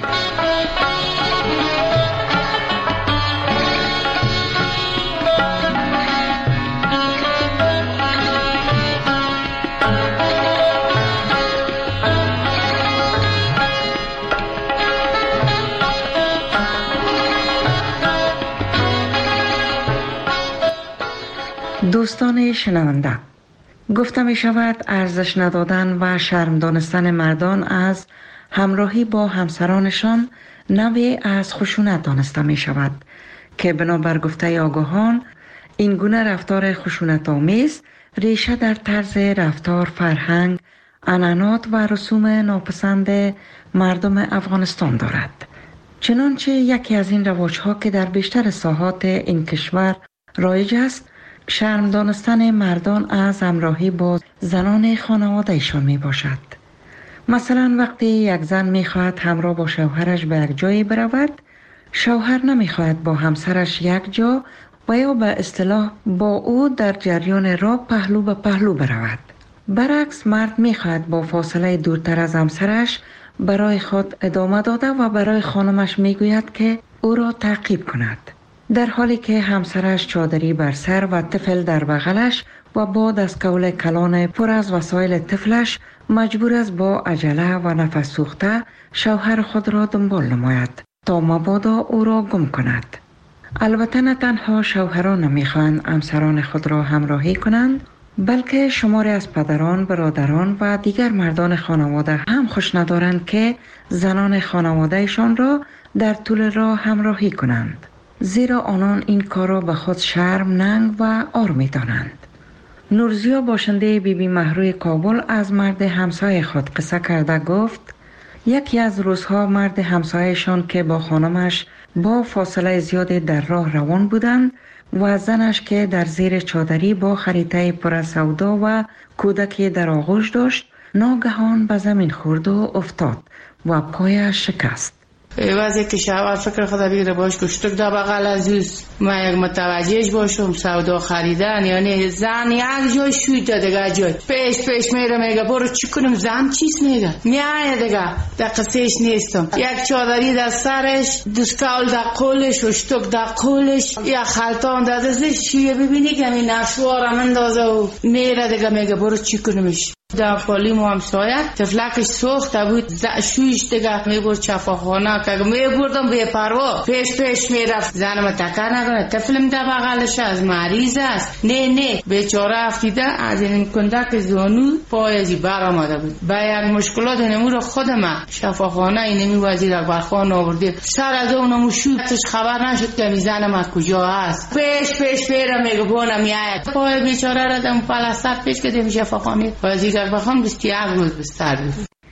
دوستان شنونده، گفته می شود ارزش ندادن و شرم دانستن مردان از همراهی با همسرانشان نوعی از خشونت دانسته می شود که بنابر گفته آگاهان این گونه رفتار خشونت آمیز ریشه در طرز رفتار، فرهنگ، عنعنات و رسوم ناپسند مردم افغانستان دارد. چنانچه یکی از این رواج‌ها که در بیشتر ساحات این کشور رایج است، شرم دانستن مردان از همراهی با زنان خانواده‌شان می باشد. مثلا وقتی یک زن می خواهد همراه با شوهرش به یک جایی برود، شوهر نمی خواهد با همسرش یک جا و یا به اصطلاح با او در جریان راه پهلو به پهلو برود. برعکس مرد می خواهد با فاصله دورتر از همسرش برای خود ادامه داده و برای خانمش می گوید که او را تعقیب کند، در حالی که همسرش چادری بر سر و طفل در بغلش و با دستکول کلان پر از وسایل طفلش مجبور است با عجله و نفس سوخته شوهر خود را دنبال نماید تا مبادا او را گم کند. البته نه تنها شوهران نمیخواهند همسران خود را همراهی کنند، بلکه شماری از پدران، برادران و دیگر مردان خانواده هم خوش ندارند که زنان خانوادهشان را در طول راه همراهی کنند، زیرا آنان این کار را به خود شرم، ننگ و عار می دانند. نورزیا باشنده بی بی مهروی کابل از مرد همسایه خود قصه کرده گفت یکی از روزها مرد همسایه‌شان که با خانمش با فاصله زیادی در راه روان بودند و زنش که در زیر چادری با خریطه پر از سودا و کودکی در آغوش داشت ناگهان به زمین خورد و افتاد و پایش شکست. وقتی که شوهر فکر خدا بگیره باش کشتک دا بغل عزیز من یک متوجهش باشم سودا خریدن، یعنی زن یک جای شوید دیگه جای پیش پیش میره میگه برو چی کنم، زن چیز میگه میایه دیگه در قصهش نیستم. یک چادری در سرش، دستکول در قولش، اشتک در قولش، یک خلطان در دستش، چیه ببینی که این نشوارم اندازه و میره دیگه میگه برو چی کنمش. در پالی مو همسایه تفلکش سوخته بود، شویش دیگه میبرد شفاخانه که میبردم بے پروا پیش پیش میرفت زنم تکر نکنه طفلم در بغلش از مریض است، نه نه بیچاره افتیده از این کندک زانو پایزی بر آمده بود. با یک مشکلات نمو رو خودم شفاخانه اینمی وزیر اکبرخان آورده سر از اونمو شویتش خبر نشد که زنم از کجا هست. پیش پیش میرم میگه بونم میاید پای بیچاره را دم پلستر پیش کردیم شفاخانه وزیر اکبرخان بیست و یک روز بستر بود.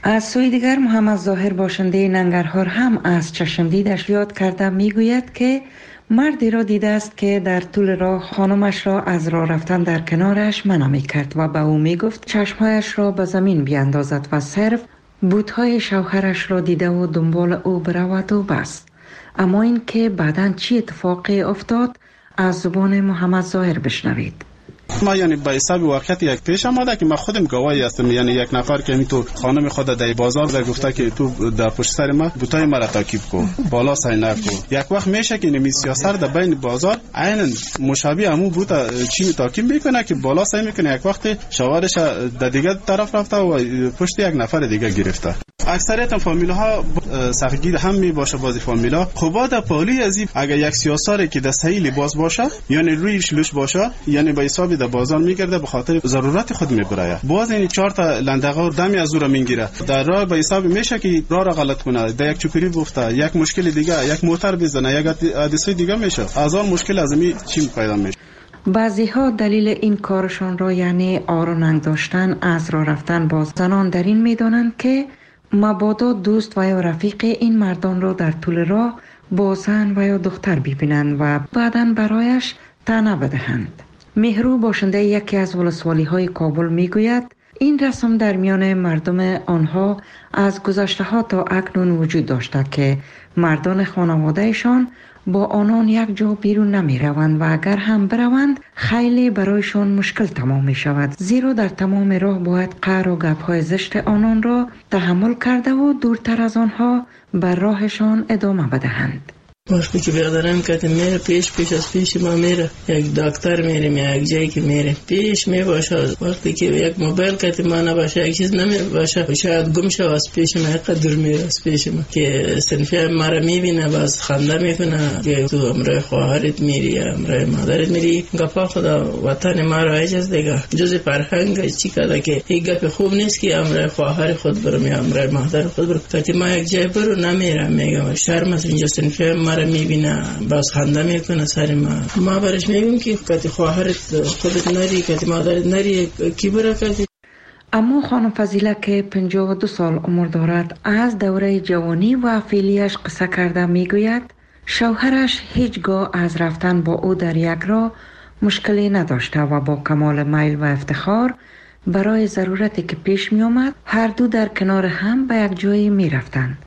از سوی دیگر محمد ظاهر باشنده ننگرهار هم از چشمدیدش یاد کرده میگوید که مردی را دیده است که در طول راه خانمش را از راه رفتن در کنارش منع می کرد و به او می گفت چشمهایش را به زمین بیاندازد و صرف بوتهای شوهرش را دیده و دنبال او برود و بس. اما این که بعداً چی اتفاقی افتاد از زبان محمد ظاهر بشنوید. ما یعنی به حساب واقعیت یک پیش آمده که من خودم گواهی هستم، یعنی یک نفر که تو خانم خود در بازار در گفته که تو در پشت سر ما بوتای مرا تعقیب کو، بالا سعی نکو. یک وقت میشه که نمی سیاست در بین بازار عین مشابه همون بوتا چی تعقیب میکنه که بالا سعی میکنه، یک وقت شوهرش در دیگه طرف رفته و پشت یک نفر دیگه گرفته. اکثریت فامیل ها سختگیر هم می باشه. بازی فامیلا خوبا در پالی ازی اگر یک سیاساری که در صحیح لباس باشه یعنی روی شلوش باشه یعنی به حساب در بازار میگرده به خاطر ضرورت خود میبره. باز این چهار تا لندغه دمی از او را میگیره در راه به حساب میشه که راه را غلط کنه، در یک چوکری گفته یک مشکل دیگه یک موتر بزنه یک حادثه دیگه میشه. از اون مشکل از می چی پیدا میشه. بعضی ها دلیل این کارشان را یعنی آر و ننگ داشتن از راه رفتن با زنان در این میدانند که مبادا دوست و یا رفیق این مردان را در طول راه با زن و یا دختر ببینند و بعداً برایش طعنه بدهند. مهرو باشنده یکی از ولسوالی های کابل میگوید این رسم در میان مردم آنها از گذشته ها تا اکنون وجود داشته که مردان خانوادهشان با آنان یک جا بیرون نمی روند و اگر هم بروند خیلی برایشان مشکل تمام می شود، زیرا در تمام راه باید قهر و گپ های زشت آنان را تحمل کرده و دورتر از آنها بر راهشان ادامه بدهند. وقتی که بیادرم کتی میره پیش پیش از پیش ما میره، یک دکتر میریم یا یک جایی که میره پیش می باشه. وقتی که یک موبایل کتی ما نباشه یک چیز نمی باشه شاید گم شو از پیش ما، قدر میره از پیش ما که سنفی ما را میبینه باز خنده میکنه که تو امرای خواهرت میری یا امرای مادرت میری. گپا خدا وطن ما را اجاز دیگه جز فرهنگ چی کده که این گپ خوب نیست که امرای خواهر خود برم یا امرای مادر خود برم. کتی ما یک جای برو نمیرم میگم شرم از اینجا سنفی ما میبینه باز خنده میکنه سر ما. ما برش میگم که کتی خواهرت خودت نری کتی مادرت نری کی برا کتی. اما خانم فضیله که پنجاه و دو سال عمر دارد از دوره جوانی و فعلیش قصه کرده میگوید شوهرش هیچگاه از رفتن با او در یک راه مشکلی نداشته و با کمال میل و افتخار برای ضرورتی که پیش می آمد هر دو در کنار هم به یک جایی می رفتند.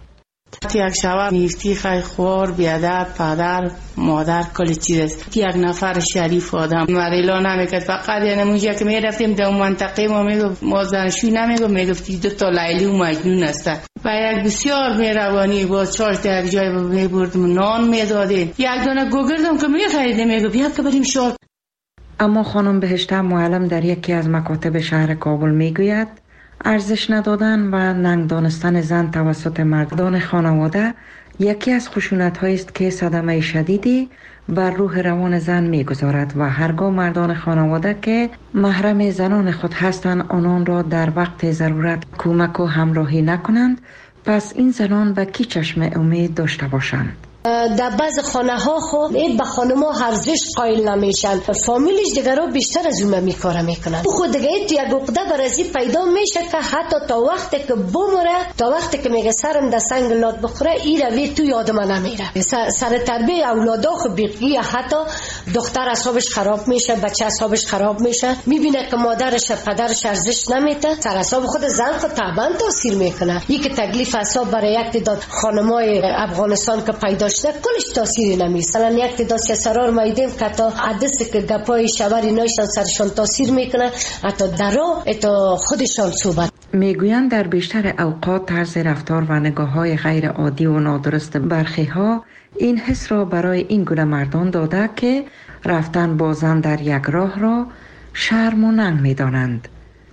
یک شوهر نیستی خیلی خوار بیادر پدر مادر کلی چیز است. یک نفر شریف آدم مریلا نمیکرد، فقط یعنی اونجا که میرفتیم در منطقه ما میگفت ما زنشوی نمیگفت میگفتی دو تا لیلی و مجنون است و یک بسیار مهربانی باز چارش در یک جای میبردم نان میدادیم یک دانه گوگردم که میخریدیم میگفت بیا که بریم شال. اما خانم بهشته معلم در یکی از مکاتب شهر کابل میگوید ارزش ندادن و ننگ دانستن زن توسط مردان خانواده یکی از خشونت‌هایی است که صدمه شدیدی بر روح روان زن می‌گذارد و هرگاه مردان خانواده که محرم زنان خود هستند آنان را در وقت ضرورت کمک و همراهی نکنند، پس این زنان به کی چشم امید داشته باشند؟ در بعض خانه ها خب این به خانم ها ارزش قائل نمیشن، فامیلش دیگه رو بیشتر از اون میکاره میکنن. خود دیگه تو یک عقده برازی پیدا میشه که حتی تا وقتی که بمره تا وقتی که میگه سرم در سنگ لات بخوره این روی تو یادم نمیره. سر, سر تربیه اولادا خب بیقی حتی دختر اعصابش خراب میشه، بچه اعصابش خراب میشه، میبینه که مادرش پدرش ارزش نمیده، سر اعصاب خود زن خود طبعا تاثیر میکنه. یک تکلیف اعصاب برای یک تعداد خانمای افغانستان که پیدا کلش تاثیری نمیست. مثلا یک تعداد که سرار مایدیم که تا حدث که گپای شوری نایشان سرشان تاثیر میکنه حتی در راه تا خودشان صحبت میگویند در بیشتر اوقات طرز رفتار و نگاه های غیر عادی و نادرست برخی ها این حس را برای این گونه مردان داده که رفتن با زن در یک راه را شرم و ننگ میدانند.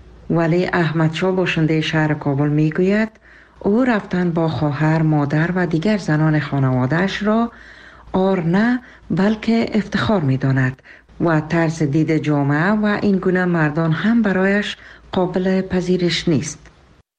ولی احمد شاه باشنده شهر کابل میگوید او رفتن با خواهر، مادر و دیگر زنان خانواده‌اش را آر نه بلکه افتخار می داند و طرز دید جامعه و این گونه مردان هم برایش قابل پذیرش نیست.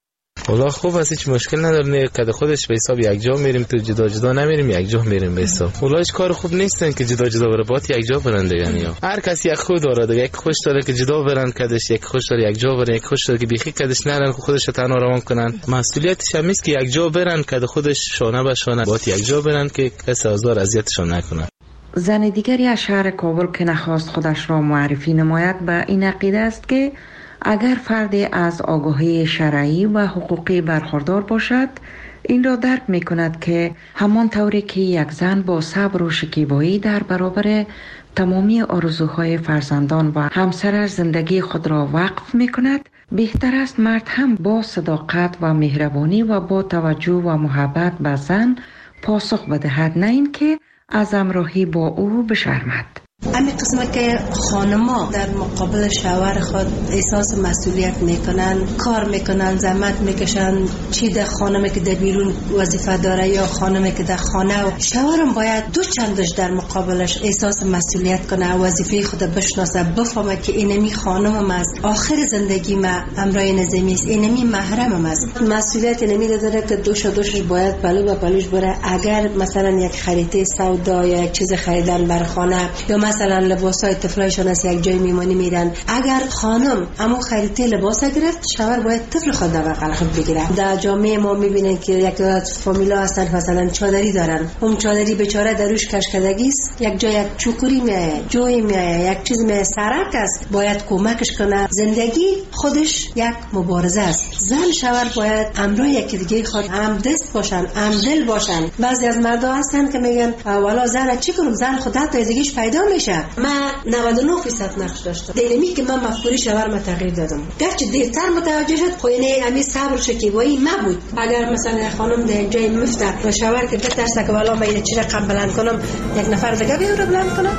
والله خوب است، هیچ مشکل نداره. نه کد خودش به حساب یک جا میریم تو، جدا جدا نمیریم، یک جا میریم به حساب. والله هیچ کار خوب نیستن که جدا جدا بره، باید یک جا برن دیگه. یعنی هر کسی یک خود داره دیگه، یک خوش داره که جدا برن کدش، یک خوش داره یک جا برن، یک خوش داره که بیخی کدش نرن خودش تنها روان کنن. مسئولیتش هم است که یک جا برن کد خودش شانه به شانه، باید یک جا برن که کسی آزار اذیتشون نکنه. زن دیگری از شهر کابل که نخواست خودش را معرفی نماید به این عقیده است که اگر فردی از آگاهی شرعی و حقوقی برخوردار باشد، این را درک می کند که همان طوری که یک زن با صبر و شکیبایی در برابر تمامی آرزوهای فرزندان و همسرش زندگی خود را وقف می کند، بهتر است مرد هم با صداقت و مهربانی و با توجه و محبت به زن پاسخ بدهد، نه اینکه از همراهی با او بشرمد. امی قسمه که خانما در مقابل شوهر خود احساس مسئولیت میکنن، کار میکنن، زحمت میکشن، چی در خانمی که در بیرون وظیفه داره یا خانمی که در خانه، و شوهرم باید دو چندش در مقابلش احساس مسئولیت کنه، وظیفه خود بشناسه، بفهمه که اینمی خانمم است، آخر زندگی ما امرای نظامی است، اینمی محرمم است. مسئولیت اینمی داره که دوش دوشش باید پلو به پلوش بره. اگر مثلا یک خرید سودا یا یک چیز خریدن بر خانه، یا مثلا لباسای طفلایشون از یک جای میمانی میرن، اگر خانم اما خریده لباس گرفت، شوهر باید طفل خود در بغل خود بگیره. در جامعه ما میبینن که یک فامیلا هستن مثلا چادری دارن، اون چادری بیچاره دروش کشکدگی است، یک جای یک چوکوری میایه، جوی میایه، یک چیز میایه، سرک است، باید کمکش کنه. زندگی خودش یک مبارزه است. زن شوهر باید امرای یکی دیگه خود هم دست باشن، هم دل باشن. بعضی از مردا هستن که میگن والا زن چی کنم، زن خودت تا زندگیش پیدا میشه. من نود و نه درصد نقش داشتم. دلیمی که من مفکوری شوهر ما تغییر دادم. گرچه دیرتر متوجه شد، خو اینه امی صبر و شکیبایی ما بود. اگر مثلا خانم در جای مفته و شوهر که بترسه که والا من اینه چی رقم بلند کنم، یک نفر دیگه بیام رو بلند کنم.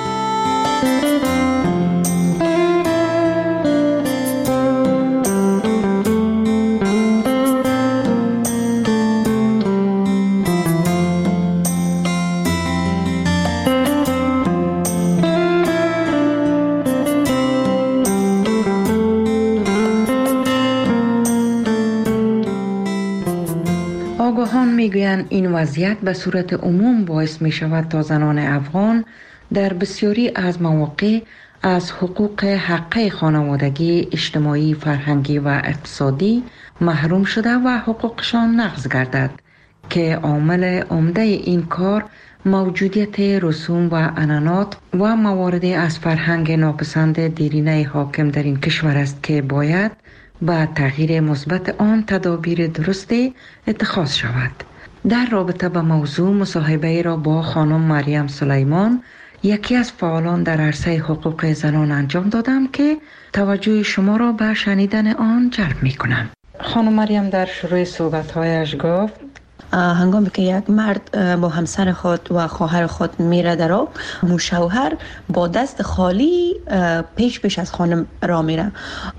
میگویند این وضعیت به صورت عموم باعث می شود تا زنان افغان در بسیاری از مواقع از حقوق حقه خانوادگی، اجتماعی، فرهنگی و اقتصادی محروم شده و حقوقشان نقض گردد که عامل عمده این کار موجودیت رسوم و عنعنات و موارد از فرهنگ ناپسند دیرینه حاکم در این کشور است که باید با تغییر مثبت آن تدابیر درستی اتخاذ شود. در رابطه با موضوع مصاحبه را با خانم مریم سلیمان، یکی از فعالان در عرصه حقوق زنان انجام دادم که توجه شما را به شنیدن آن جلب می کنم. خانم مریم در شروع صحبت‌هایش گفت هنگامی که یک مرد با همسر خود و خواهر خود میره در آب، مو شوهر با دست خالی پیش پیش از خانم را میره.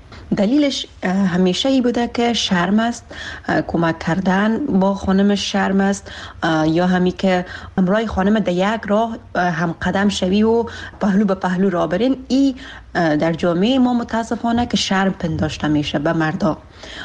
دلیلش همیشه ای بوده که شرم است، کمک کردن با خانمش شرم است، یا همی که امرای خانم در یک راه هم قدم شوی و پهلو به پهلو را برین. ای در جامعه ما متاسفانه که شرم پنداشته میشه به مردا،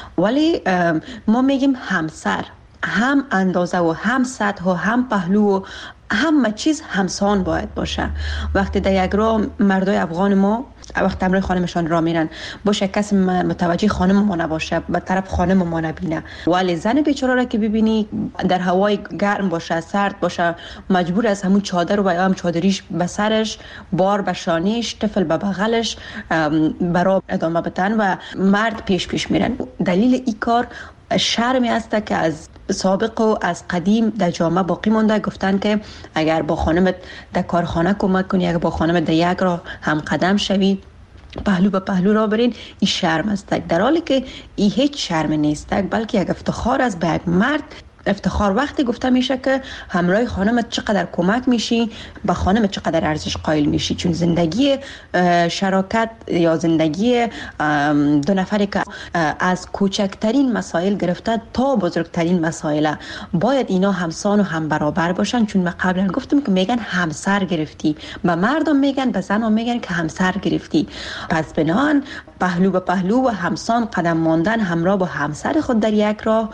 ولی ما میگیم همسر هم اندازه و هم سطح و هم پهلو و همه چیز همسان باید باشه. وقتی در یک راه مردای افغان ما وقتی امروی خانمشان را میرن باشه کسی متوجه خانم ما نباشه، به طرف خانم ما نبینه، ولی زن بیچاره را که ببینی در هوای گرم باشه، سرد باشه، مجبور از همون چادر و یا هم چادریش به سرش، بار به شانیش، طفل به بغلش برای ادامه بدن و مرد پیش پیش میرن. دلیل این کار شرمی است که از سابق و از قدیم در جامعه باقی مونده. گفتن که اگر با خانمت در کارخانه کمک کنی، اگر با خانمت در یک راه هم قدم شوی، پهلو به پهلو را برین، این شرم است. در حالی که این هیچ شرم نیست، بلکه یک افتخار است به یک مرد افتخار وقتی گفته میشه که همراه خانمت چقدر کمک میشی، با خانمت چقدر ارزش قائل میشی. چون زندگی شراکت یا زندگی دو نفری که از کوچکترین مسائل گرفته تا بزرگترین مسائل باید اینا همسان و هم برابر باشن. چون من قبلا گفتم که میگن همسر گرفتی، به مردم میگن، به زنان میگن که همسر گرفتی. پس بنان پهلو به پهلو و همسان قدم ماندن همراه با همسر خود در یک راه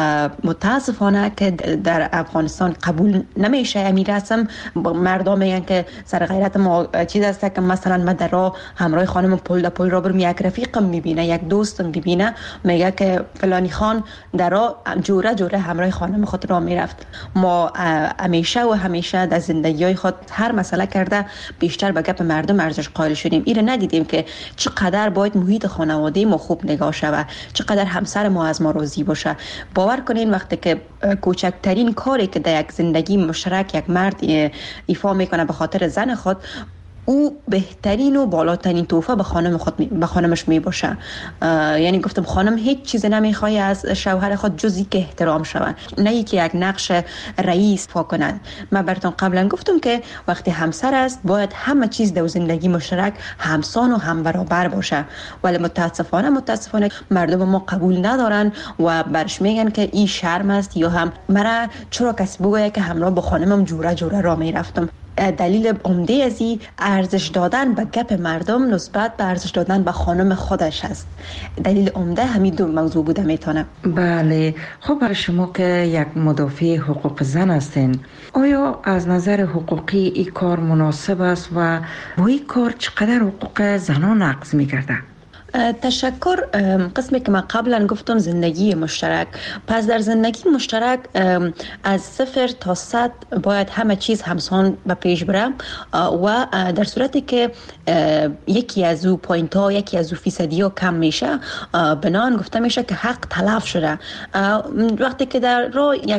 متاسفانه که در افغانستان قبول نمیشه. امیر رسم مردم میگن که سر غیرت ما چیز است که مثلا من در راه همراه خانم پل در پل را برم، یک رفیقم میبینه، یک دوستم میبینه، میگه که فلانی خان در راه جوره جوره همراه خانم خود را میرفت. ما همیشه و همیشه در زندگی خود هر مسئله کرده بیشتر به گپ مردم ارزش قائل شدیم. ایره ندیدیم که چقدر باید محیط خانواده ما خوب نگاه شود، چقدر همسر ما از ما راضی باشه. باور کنین وقتی که کوچکترین کاری که در یک زندگی مشترک یک مرد ایفا میکنه به خاطر زن خود، او بهترین و بالاترین تحفه به خانم خود می... به خانمش می باشه. یعنی گفتم خانم هیچ چیز نمیخواد از شوهر خود جز اینکه احترام شود، نه اینکه یک نقش رئیس فا کند. من براتون قبلا گفتم که وقتی همسر است باید همه چیز در زندگی مشترک همسان و هم برابر باشه، ولی متاسفانه متاسفانه مردم ما قبول ندارن و برش میگن که این شرم است، یا هم مرا چرا کسی بگه که همراه با خانمم جوره جوره را میرفتم. دلیل عمده از این ارزش دادن به گپ مردم نسبت به ارزش دادن به خانم خودش است. دلیل عمده همین دو موضوع بوده میتونه. بله، خب برای شما که یک مدافع حقوق زن هستین، آیا از نظر حقوقی این کار مناسب است و با این کار چقدر حقوق زنان نقض می‌گردد؟ تشکر. قسمی که من قبلا گفتم زندگی مشترک، پس در زندگی مشترک از صفر تا صد باید همه چیز همسان به پیش بره و در صورتی که یکی از او پوینت ها یکی از او فیصدی ها کم میشه، بنان گفته میشه که حق تلف شده. وقتی که در راه یک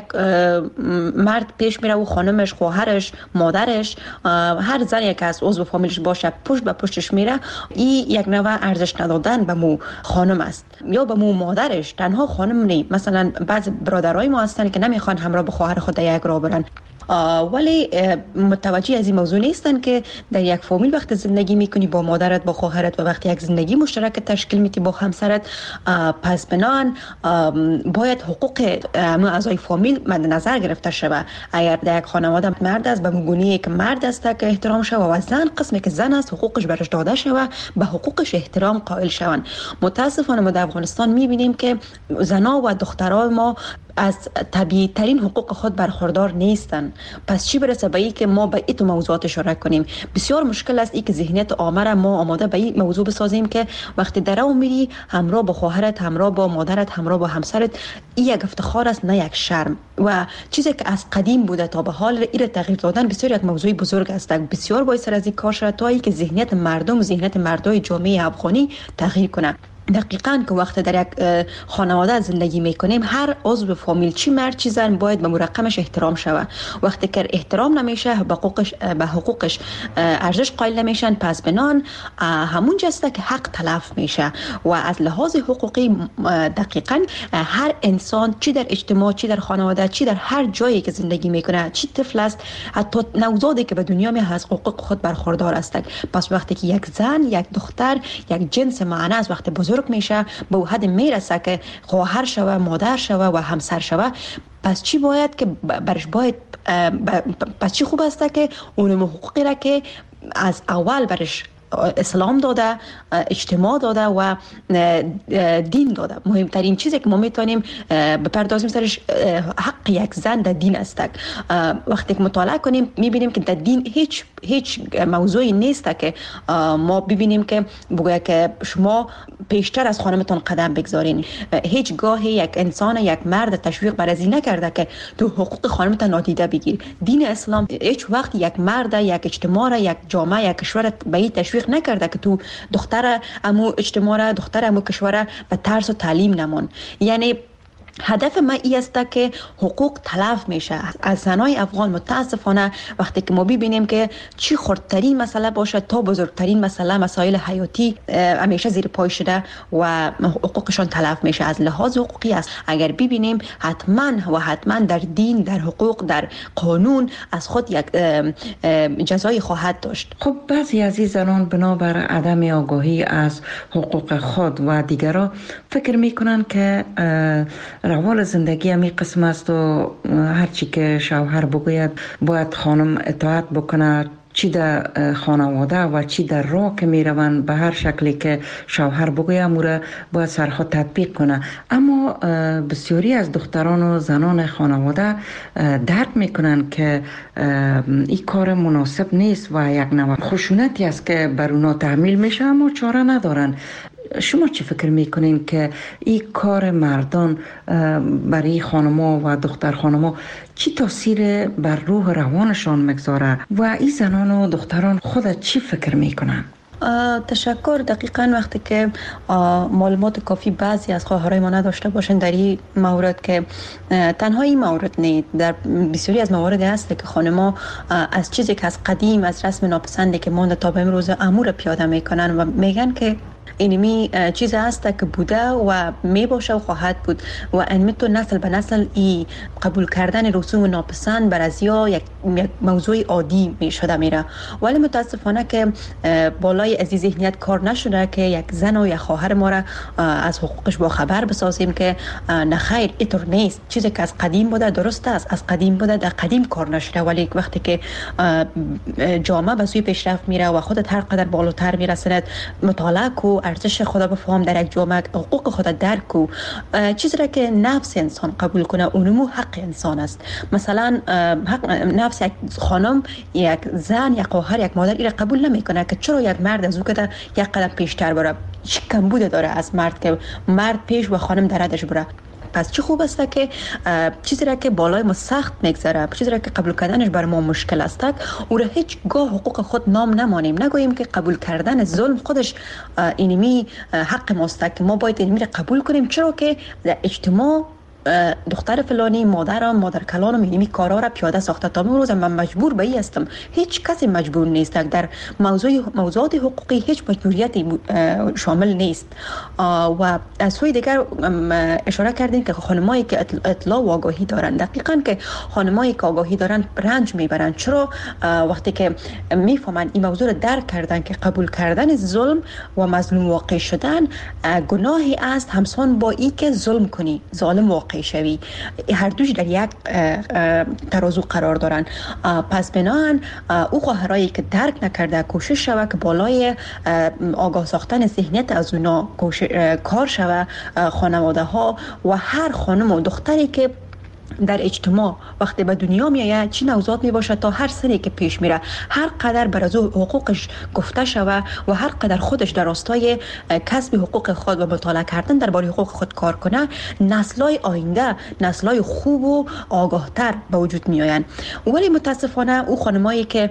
مرد پیش میره و خانمش، خواهرش، مادرش، هر زنی که از عضو فامیلش باشه پشت به پشتش میره، این یک نوع ارزش ندادن به مو خانم است یا به مو مادرش. تنها خانم نی، مثلا بعض برادرای ما هستن که نمیخوان همراه به خواهر خود یک راه برن، ولی متوجه از این موضوع نیستن که در یک فامیل وقت زندگی میکنی با مادرت، با خواهرت، و وقتی یک زندگی مشترک تشکیل میدی با همسرت، پس بنان باید حقوق اعضای فامیل مد نظر گرفته شود. اگر در یک خانواده مرد است، به گونه‌ای که مرد است که احترام شود، و زن قسمی که زن است حقوقش برش داده شود، به حقوقش احترام قائل شوند. متاسفانه ما در افغانستان میبینیم که زنا و دخترای ما از طبیعی ترین حقوق خود برخوردار نیستن. پس چی برسه به این که ما به این موضوعات اشاره کنیم؟ بسیار مشکل است این که ذهنیت عامه را ما آماده به این موضوع بسازیم که وقتی درو میری همراه با خواهرت، همراه با مادرت، همراه با همسرت، این یک افتخار است نه یک شرم. و چیزی که از قدیم بوده تا به حال این تغییر دادن بسیار یک موضوع بزرگ است. بسیار باید سر از این کار شد تا اینکه ذهنیت مردم و ذهنیت مردای جامعه افغانی تغییر کنه. دقیقاً که وقت در یک خانواده زندگی میکنیم، هر عضو فامیل چی مرد چی زن باید به مرقمش احترام شود. وقتی که احترام نمیشه، به حقوقش به حقوقش ارزش قائل نمیشن، پس بنان همون جسته که حق تلف میشه. و از لحاظ حقوقی دقیقاً هر انسان چی در اجتماع، چی در خانواده، چی در هر جایی که زندگی میکنه، چی طفل است، حتی نوزادی که به دنیا میاد از حقوق خود برخوردار است. پس وقتی که یک زن، یک دختر، یک جنس معنی است، وقتی بزرگ میشه به حد میرسه که خواهر شوه، مادر شوه و همسر شوه، پس چی باید که برش باید پس چی خوب است که اون حقوقی را که از اول برش اسلام داده، اجتماع داده و دین داده. مهمترین چیزی که ما میتونیم بپردازیم سرش حق یک زن در دین است. وقتی که مطالعه کنیم میبینیم که در دین هیچ هیچ موضوعی نیست که ما ببینیم که بگوید که شما پیشتر از خانمتان قدم بگذارین. هیچ گاهی یک انسان، یک مرد تشویق بر از این نکرده که تو حقوق خانمت نادیده بگیر. دین اسلام هیچ وقت یک مرد، یک اجتماع، یک جامعه، یک کشور به این تشویق نکرده که تو دختر امو اجتماع، دختر امو کشور به ترس و تعلیم نمون. یعنی هدف ما این است که حقوق تلف میشه از زنای افغان. متاسفانه وقتی که ما ببینیم که چی خردترین مسئله باشه تا بزرگترین مسئله، مسائل حیاتی همیشه زیر پای شده و حقوقشان تلف میشه. از لحاظ حقوقی است اگر ببینیم حتما و حتما در دین، در حقوق، در قانون از خود یک جزای خواهد داشت. خب بعضی از این زنان بنابر عدم آگاهی از حقوق خود و دیگران فکر میکنن که روال زندگی همی قسم است و هرچی که شوهر بگوید باید خانم اطاعت بکنه، چی در خانواده و چی در راه که می روند به هر شکلی که شوهر بگوید موره باید سرها تطبیق کنه. اما بسیاری از دختران و زنان خانواده درک می کنن که این کار مناسب نیست و یک نوع خشونتی است که بر اونا تحمیل میشه، اما چاره ندارن. شما چی فکر میکنین که این کار مردان برای خانما و دختر خانما چی تاثیر بر روح روانشان مگذاره و این زنان و دختران خود چی فکر میکنن؟ تشکر. دقیقاً وقتی که معلومات کافی بعضی از خواهرای ما نداشته باشن در این مورد، که تنها این مورد نیست، در بسیاری از موارد هست که خانم‌ها از چیزی که از قدیم از رسم ناپسندی که مونده تا به امروز امور پیاده میکنن و میگن که اینمی چیز هست که بوده و می باشه و خواهد بود و اینمی تو نسل به نسل ای قبول کردن رسوم ناپسند بر از یا یک موضوع عادی می شده میره. ولی متاسفانه که بالای از ذهنیت کار نشده که یک زن و یک خواهر ما را از حقوقش با خبر بسازیم که نه خیر اینطور نیست، چیزی که از قدیم بوده درست است، از قدیم بوده در قدیم کار نشده. ولی وقتی که جامعه به سوی پیشرفت میره و خودت هر قدر بالاتر میرسند، مطالعه کو، ارزش خدا بفهم در یک جامعه، حقوق خدا درک کو، چیزی را که نفس انسان قبول کنه اونمو حق انسان است. مثلا حق نفس یک خانم، یک زن، یک خواهر، یک مادر این را قبول نمیکنه که چرا یک مرد از او که یک قدم پیشتر بره. چه کمبود داره از مرد که مرد پیش و خانم درادش بره. پس چه خوب است که چیزی را که بالای ما سخت میگذره، چیزی را که قبول کردنش بر ما مشکل است، او را هیچ گاه حقوق خود نام نمانیم، نگوییم که قبول کردن ظلم خودش اینمی حق ماست که ما باید اینمی را قبول کنیم، چرا که در اجتماع دختر فلانی، مادرم، مادر کلانم اینمی کارا را پیاده ساخته. تا امروز من مجبور به این هستم، هیچ کسی مجبور نیست. در موضوع موضوعات حقوقی هیچ مجبوریتی شامل نیست. و از سوی دیگر اشاره کردیم که خانمایی که اطلاع و آگاهی دارن، دقیقاً که خانمایی که آگاهی دارن رنج میبرن. چرا؟ وقتی که میفهمن این موضوع را درک کردن که قبول کردن ظلم و مظلوم واقع شدن گناهی است همسان با این که ظلم کنی، ظالم واقع شوی، هر دوش در یک ترازو قرار دارن. پس بناهن او خواهرایی که درک نکرده کوشش شوه که بالای آگاه ساختن ذهنیت از اونا کار شوه. خانواده ها و هر خانم و دختری که در اجتماع وقتی به دنیا میآید چی نوزاد می باشه، تا هر سری که پیش میره هر قدر بر از حقوقش گفته شوه و هر قدر خودش در راستای کسب حقوق خود و مطالعه کردن درباره حقوق خود کار کنه، نسل‌های آینده، نسل‌های خوب و آگاهتر به وجود میآیند. ولی متاسفانه او خانمایی که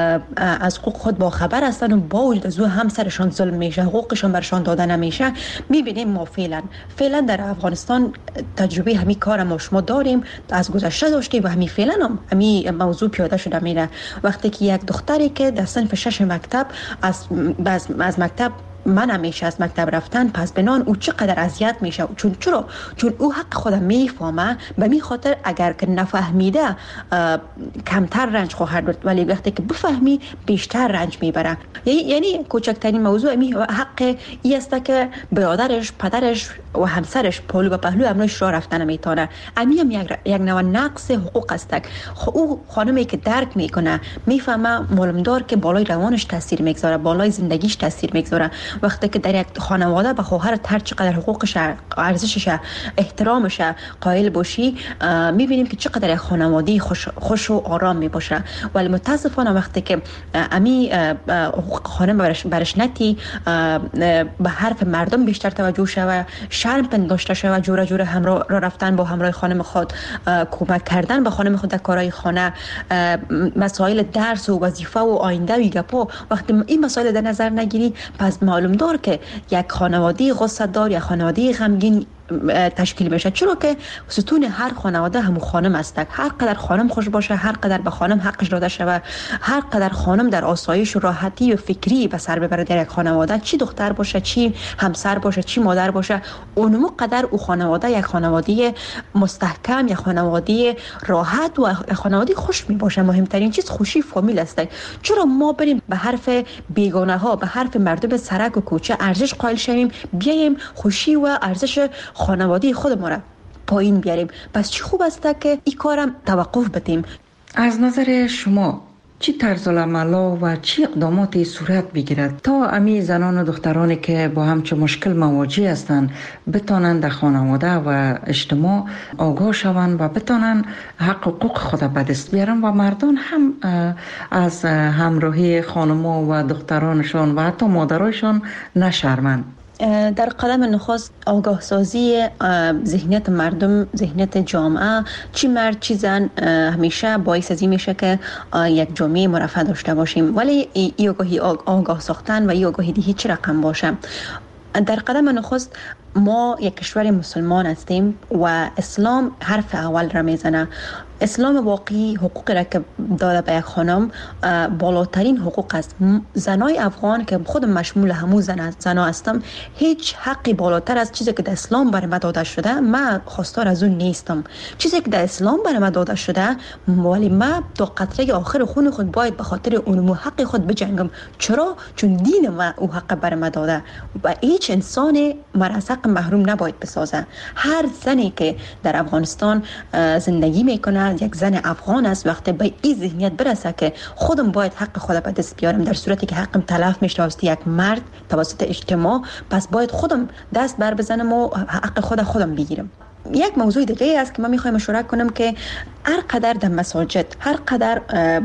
از حقوق خود با خبر هستند و با وجود از او همسرشان ظلم میشه، حقوقشان برشان داده نمیشه، میبینیم ما فعلا فعلا در افغانستان تجربه همین کار ما شما داریم، از گذشته داشتیم و همین فعلا هم همین موضوع پیاده شده میره. وقتی که یک دختری که در صنف شش مکتب از از, از مکتب من همیشه از مکتب رفتن، پس بنان او چقدر اذیت میشه. چون چرا؟ چون او حق خودم میفهمه، به می خاطر اگر که نفهمیده کمتر رنج خواهد برد، ولی وقتی که بفهمی بیشتر رنج میبره. یعنی کوچکترین موضوع می حق ای است که برادرش، پدرش و همسرش پهلو به پهلو امروز راه رفتن میتونه. امی هم یک, یک نوع نقص حقوق است. او خانمی که درک میکنه، میفهمه معلومدار که بالای روانش تاثیر میگذاره، بالای زندگیش تاثیر میگذاره. وقتی که در یک خانواده به خواهر هر چقدر حقوقش، ارزشش، احترامش قائل باشی، میبینیم که چقدر خانواده خوش, خوش و آرام میباشه. ولی متاسفانه وقتی که امی حقوق خانم برش, برش نتی به حرف مردم بیشتر توجه شوه، شرم پنداشته شوه، جوره جوره همراه را رفتن با همراه خانم خود، کمک کردن به خانم خود در کارهای خانه، مسائل درس و وظیفه و آینده و گپا، وقتی این مسائل در نظر نگیری، پس معلوم دار که یک خانواده غصه دار، یک خانواده غمگین تشکیل میشه، چرا که ستون هر خانواده همون خانم است. هر قدر خانم خوش باشه، هر قدر به خانم حقش داده شود، هر قدر خانم در آسایش و راحتی و فکری به سر ببره در یک خانواده، چی دختر باشه، چی همسر باشه، چی مادر باشه، اونمو قدر او خانواده یک خانواده مستحکم، یک خانواده راحت و یک خانواده خوش می باشه. مهمترین چیز خوشی فامیل است. چرا ما بریم به حرف بیگانه ها، به حرف مردم سرک و کوچه ارزش قائل شویم، بیایم خوشی و ارزش خانواده خود ما را پایین بیاریم؟ پس چی خوب است که این کارم توقف بدیم. از نظر شما چی طرز العمل و چی اقداماتی صورت بگیرد تا امی زنان و دخترانی که با همچه مشکل مواجه هستند بتانند در خانواده و اجتماع آگاه شوند و بتانند حق حقوق خود به دست بیارن و مردان هم از همراهی خانما و دخترانشان و حتی مادرایشان نشرمند؟ در قدم نخست آگاه سازی ذهنیت مردم، ذهنیت جامعه، چی مرد چی زن، همیشه باعث از این میشه که یک جامعه مرفه داشته باشیم. ولی ای آگاهی آگاه ساختن و ای آگاهی دیگه چه رقم باشه؟ در قدم نخست ما یک کشور مسلمان هستیم و اسلام حرف اول را میزنه. اسلام واقعی حقوق را که داده به یک خانم بالاترین حقوق است. زنای افغان که خود مشمول همون زن زنا هستم، هیچ حقی بالاتر از چیزی که در اسلام بر ما داده شده من خواستار از اون نیستم. چیزی که در اسلام بر ما داده شده، ولی من تا قطره آخر خون خود باید به خاطر اون حق خود بجنگم. چرا؟ چون دین ما او حق بر ما داده و هیچ انسان مرزق محروم نباید بسازه. هر زنی که در افغانستان زندگی میکنه یک زن افغان است. وقتی به این ذهنیت برسه که خودم باید حق خودم به دست بیارم، در صورتی که حقم تلف میشه توسط یک مرد توسط اجتماع، پس باید خودم دست بر بزنم و حق خودم خودم بگیرم. یک موضوع دیگه است که من میخوایم مشورت کنم که هر قدر در مساجد، هر قدر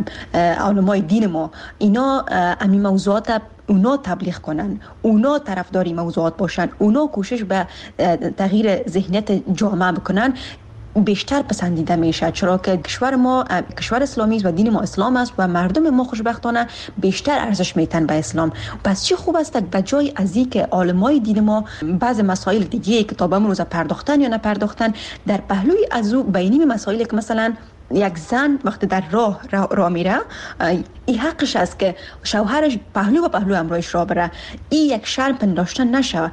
علمای دین ما اینا امی موضوعات اونا تبلیغ کنن، اونا طرفداری موضوعات باشن، اونا کوشش به تغییر ذهنیت جامعه بکنن، بیشتر پسندیده میشه. چرا که کشور ما کشور اسلامی است و دین ما اسلام است و مردم ما خوشبختانه بیشتر ارزش میتن به اسلام. پس چی خوب است به جای از این که عالمای دین ما بعض مسائل دیگه که تا به امروز پرداختن یا نپرداختن، در پهلوی از او بینی مسائلی که مثلا یک زن وقتی در راه را, را میره، این حقش است که شوهرش پهلو و پهلو همراهش را بره. این یک شرم پنداشتن نشه.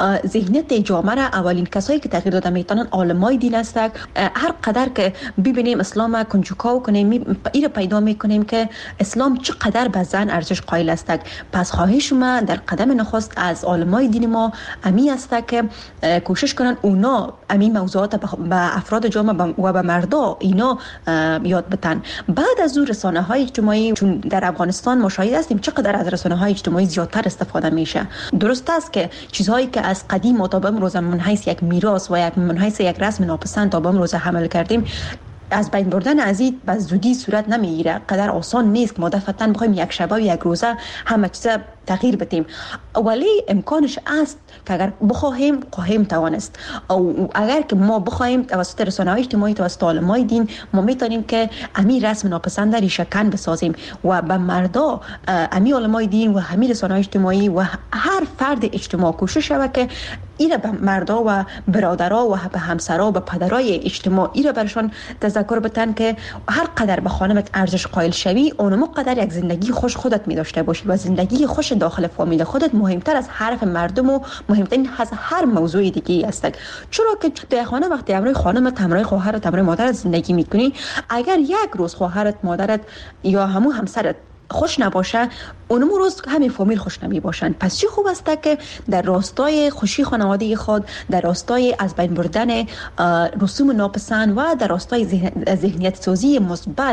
ذهنیت جامعه را اولین کسایی که تغییر داده میتونن عالمای دین هستند. هر قدر که ببینیم اسلام کنجکاو کنیم، این پیدا میکنیم که اسلام چقدر به زن ارزش قائل است. پس خواهش ما در قدم نخست از عالمای دین ما امی است که کوشش کنن اونا امی موضوعات به افراد جامعه و به مردا اینا یاد بتن. بعد از اون رسانه های اجتماعی، چون در افغانستان ما شاهد هستیم چقدر از رسانه های اجتماعی زیادتر استفاده میشه. درست است که چیزهایی که از قدیم تا به امروز من حیث یک میراث و یک من حیث یک رسم ناپسند تا به امروز حمل کردیم، از بین بردن از این به زودی صورت نمیگیره. قدر آسان نیست که ما دفعتاً بخوایم یک شب و یک روزه همه چیز تغییر بدیم، ولی امکانش است که اگر بخواهیم خواهیم توانست. او اگر که ما بخواهیم توسط رسانه‌های اجتماعی، توسط علمای دین، ما میتونیم که امی رسم ناپسند ریشه کن بسازیم و به مردا امی علمای دین و همین رسانه‌های اجتماعی و هر فرد اجتماع کوشش شود که ایره به مردا و برادرها و به همسرها و به پدرای اجتماع ایره برشان تذکر بدن که هر قدر به خانمت ارزش قائل شوی، اونم قدر یک زندگی خوش خودت می داشته باشی و زندگی خوش داخل فامیل خودت مهمتر از حرف مردم و مهمترین از هر موضوع دیگه است. چرا که در خانه وقتی همراه خانمت، همراه خواهرت، همراه مادرت زندگی میکنی، اگر یک روز خواهرت، مادرت یا همون همسرت خوش نباشه، اونم روز همین فامیل خوش نمی باشن. پس چی خوب است که در راستای خوشی خانواده خود، در راستای از بین بردن رسوم ناپسند و در راستای ذهنیت سازی مثبت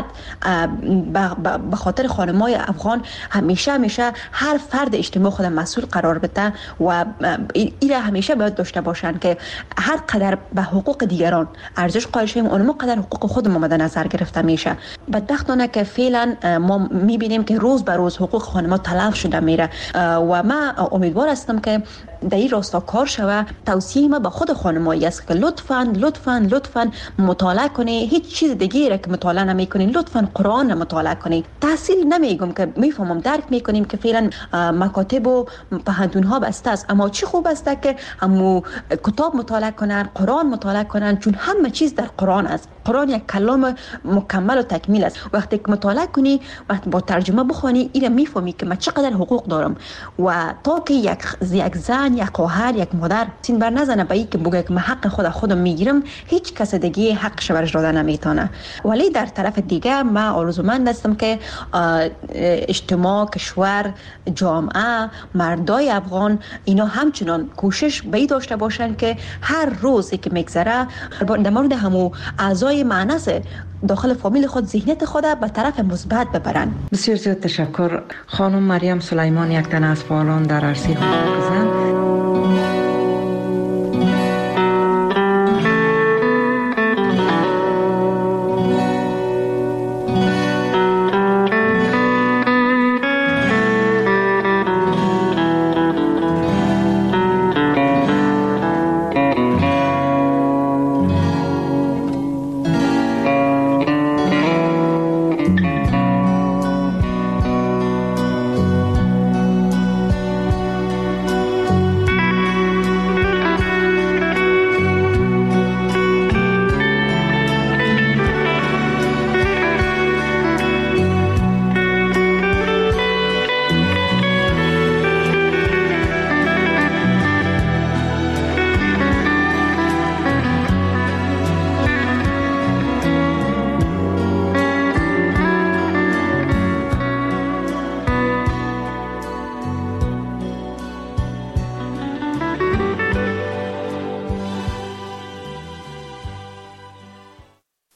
به خاطر خانمای افغان، همیشه همیشه هر فرد اجتماع خود مسئول قرار بده و ایره همیشه باید داشته باشن که هر قدر به حقوق دیگران ارزش قائل شویم، اونم قدر حقوق خود ما مد نظر گرفته میشه. بدبختانه که فعلا ما میبینیم که روز به روز حقوق خانم‌ها تلف شده میره و من امیدوار هستم که در این راستا کار شوه. توصیه ما به خود خانمایی است که لطفاً لطفاً لطفاً مطالعه کنه. هیچ چیز دیگه را که مطالعه نمیکنین لطفاً قرآن مطالعه کنه. تحصیل نمیگم که میفهمم درک میکنیم که فعلا مکاتب و پهندون ها بسته است، اما چی خوب است که همو کتاب مطالعه کنن، قرآن مطالعه کنن، چون همه چیز در قرآن است. قرآن یک کلام مکمل و تکمیل است. وقتی که مطالعه کنی، وقتی با ترجمه بخونی، اینا میفهمی که من چقدر حقوق دارم و تا که یک یک زن، یک خواهر، یک مادر سین بر نزنه به این که بگه که من حق خود خودم میگیرم، هیچ کس دیگه حقش برش داده نمیتونه. ولی در طرف دیگه من آرزومند هستم که اجتماع، کشور، جامعه، مردای افغان اینا همچنان کوشش به داشته باشن که هر روزی که میگذره در مورد همو اعضای معنس داخل فامیل خود ذهنیت خود به طرف مثبت ببرن. بسیار زیاد تشکر خانم مریم سلیمان، یک تن از فعالان در عرصه حقوق زن.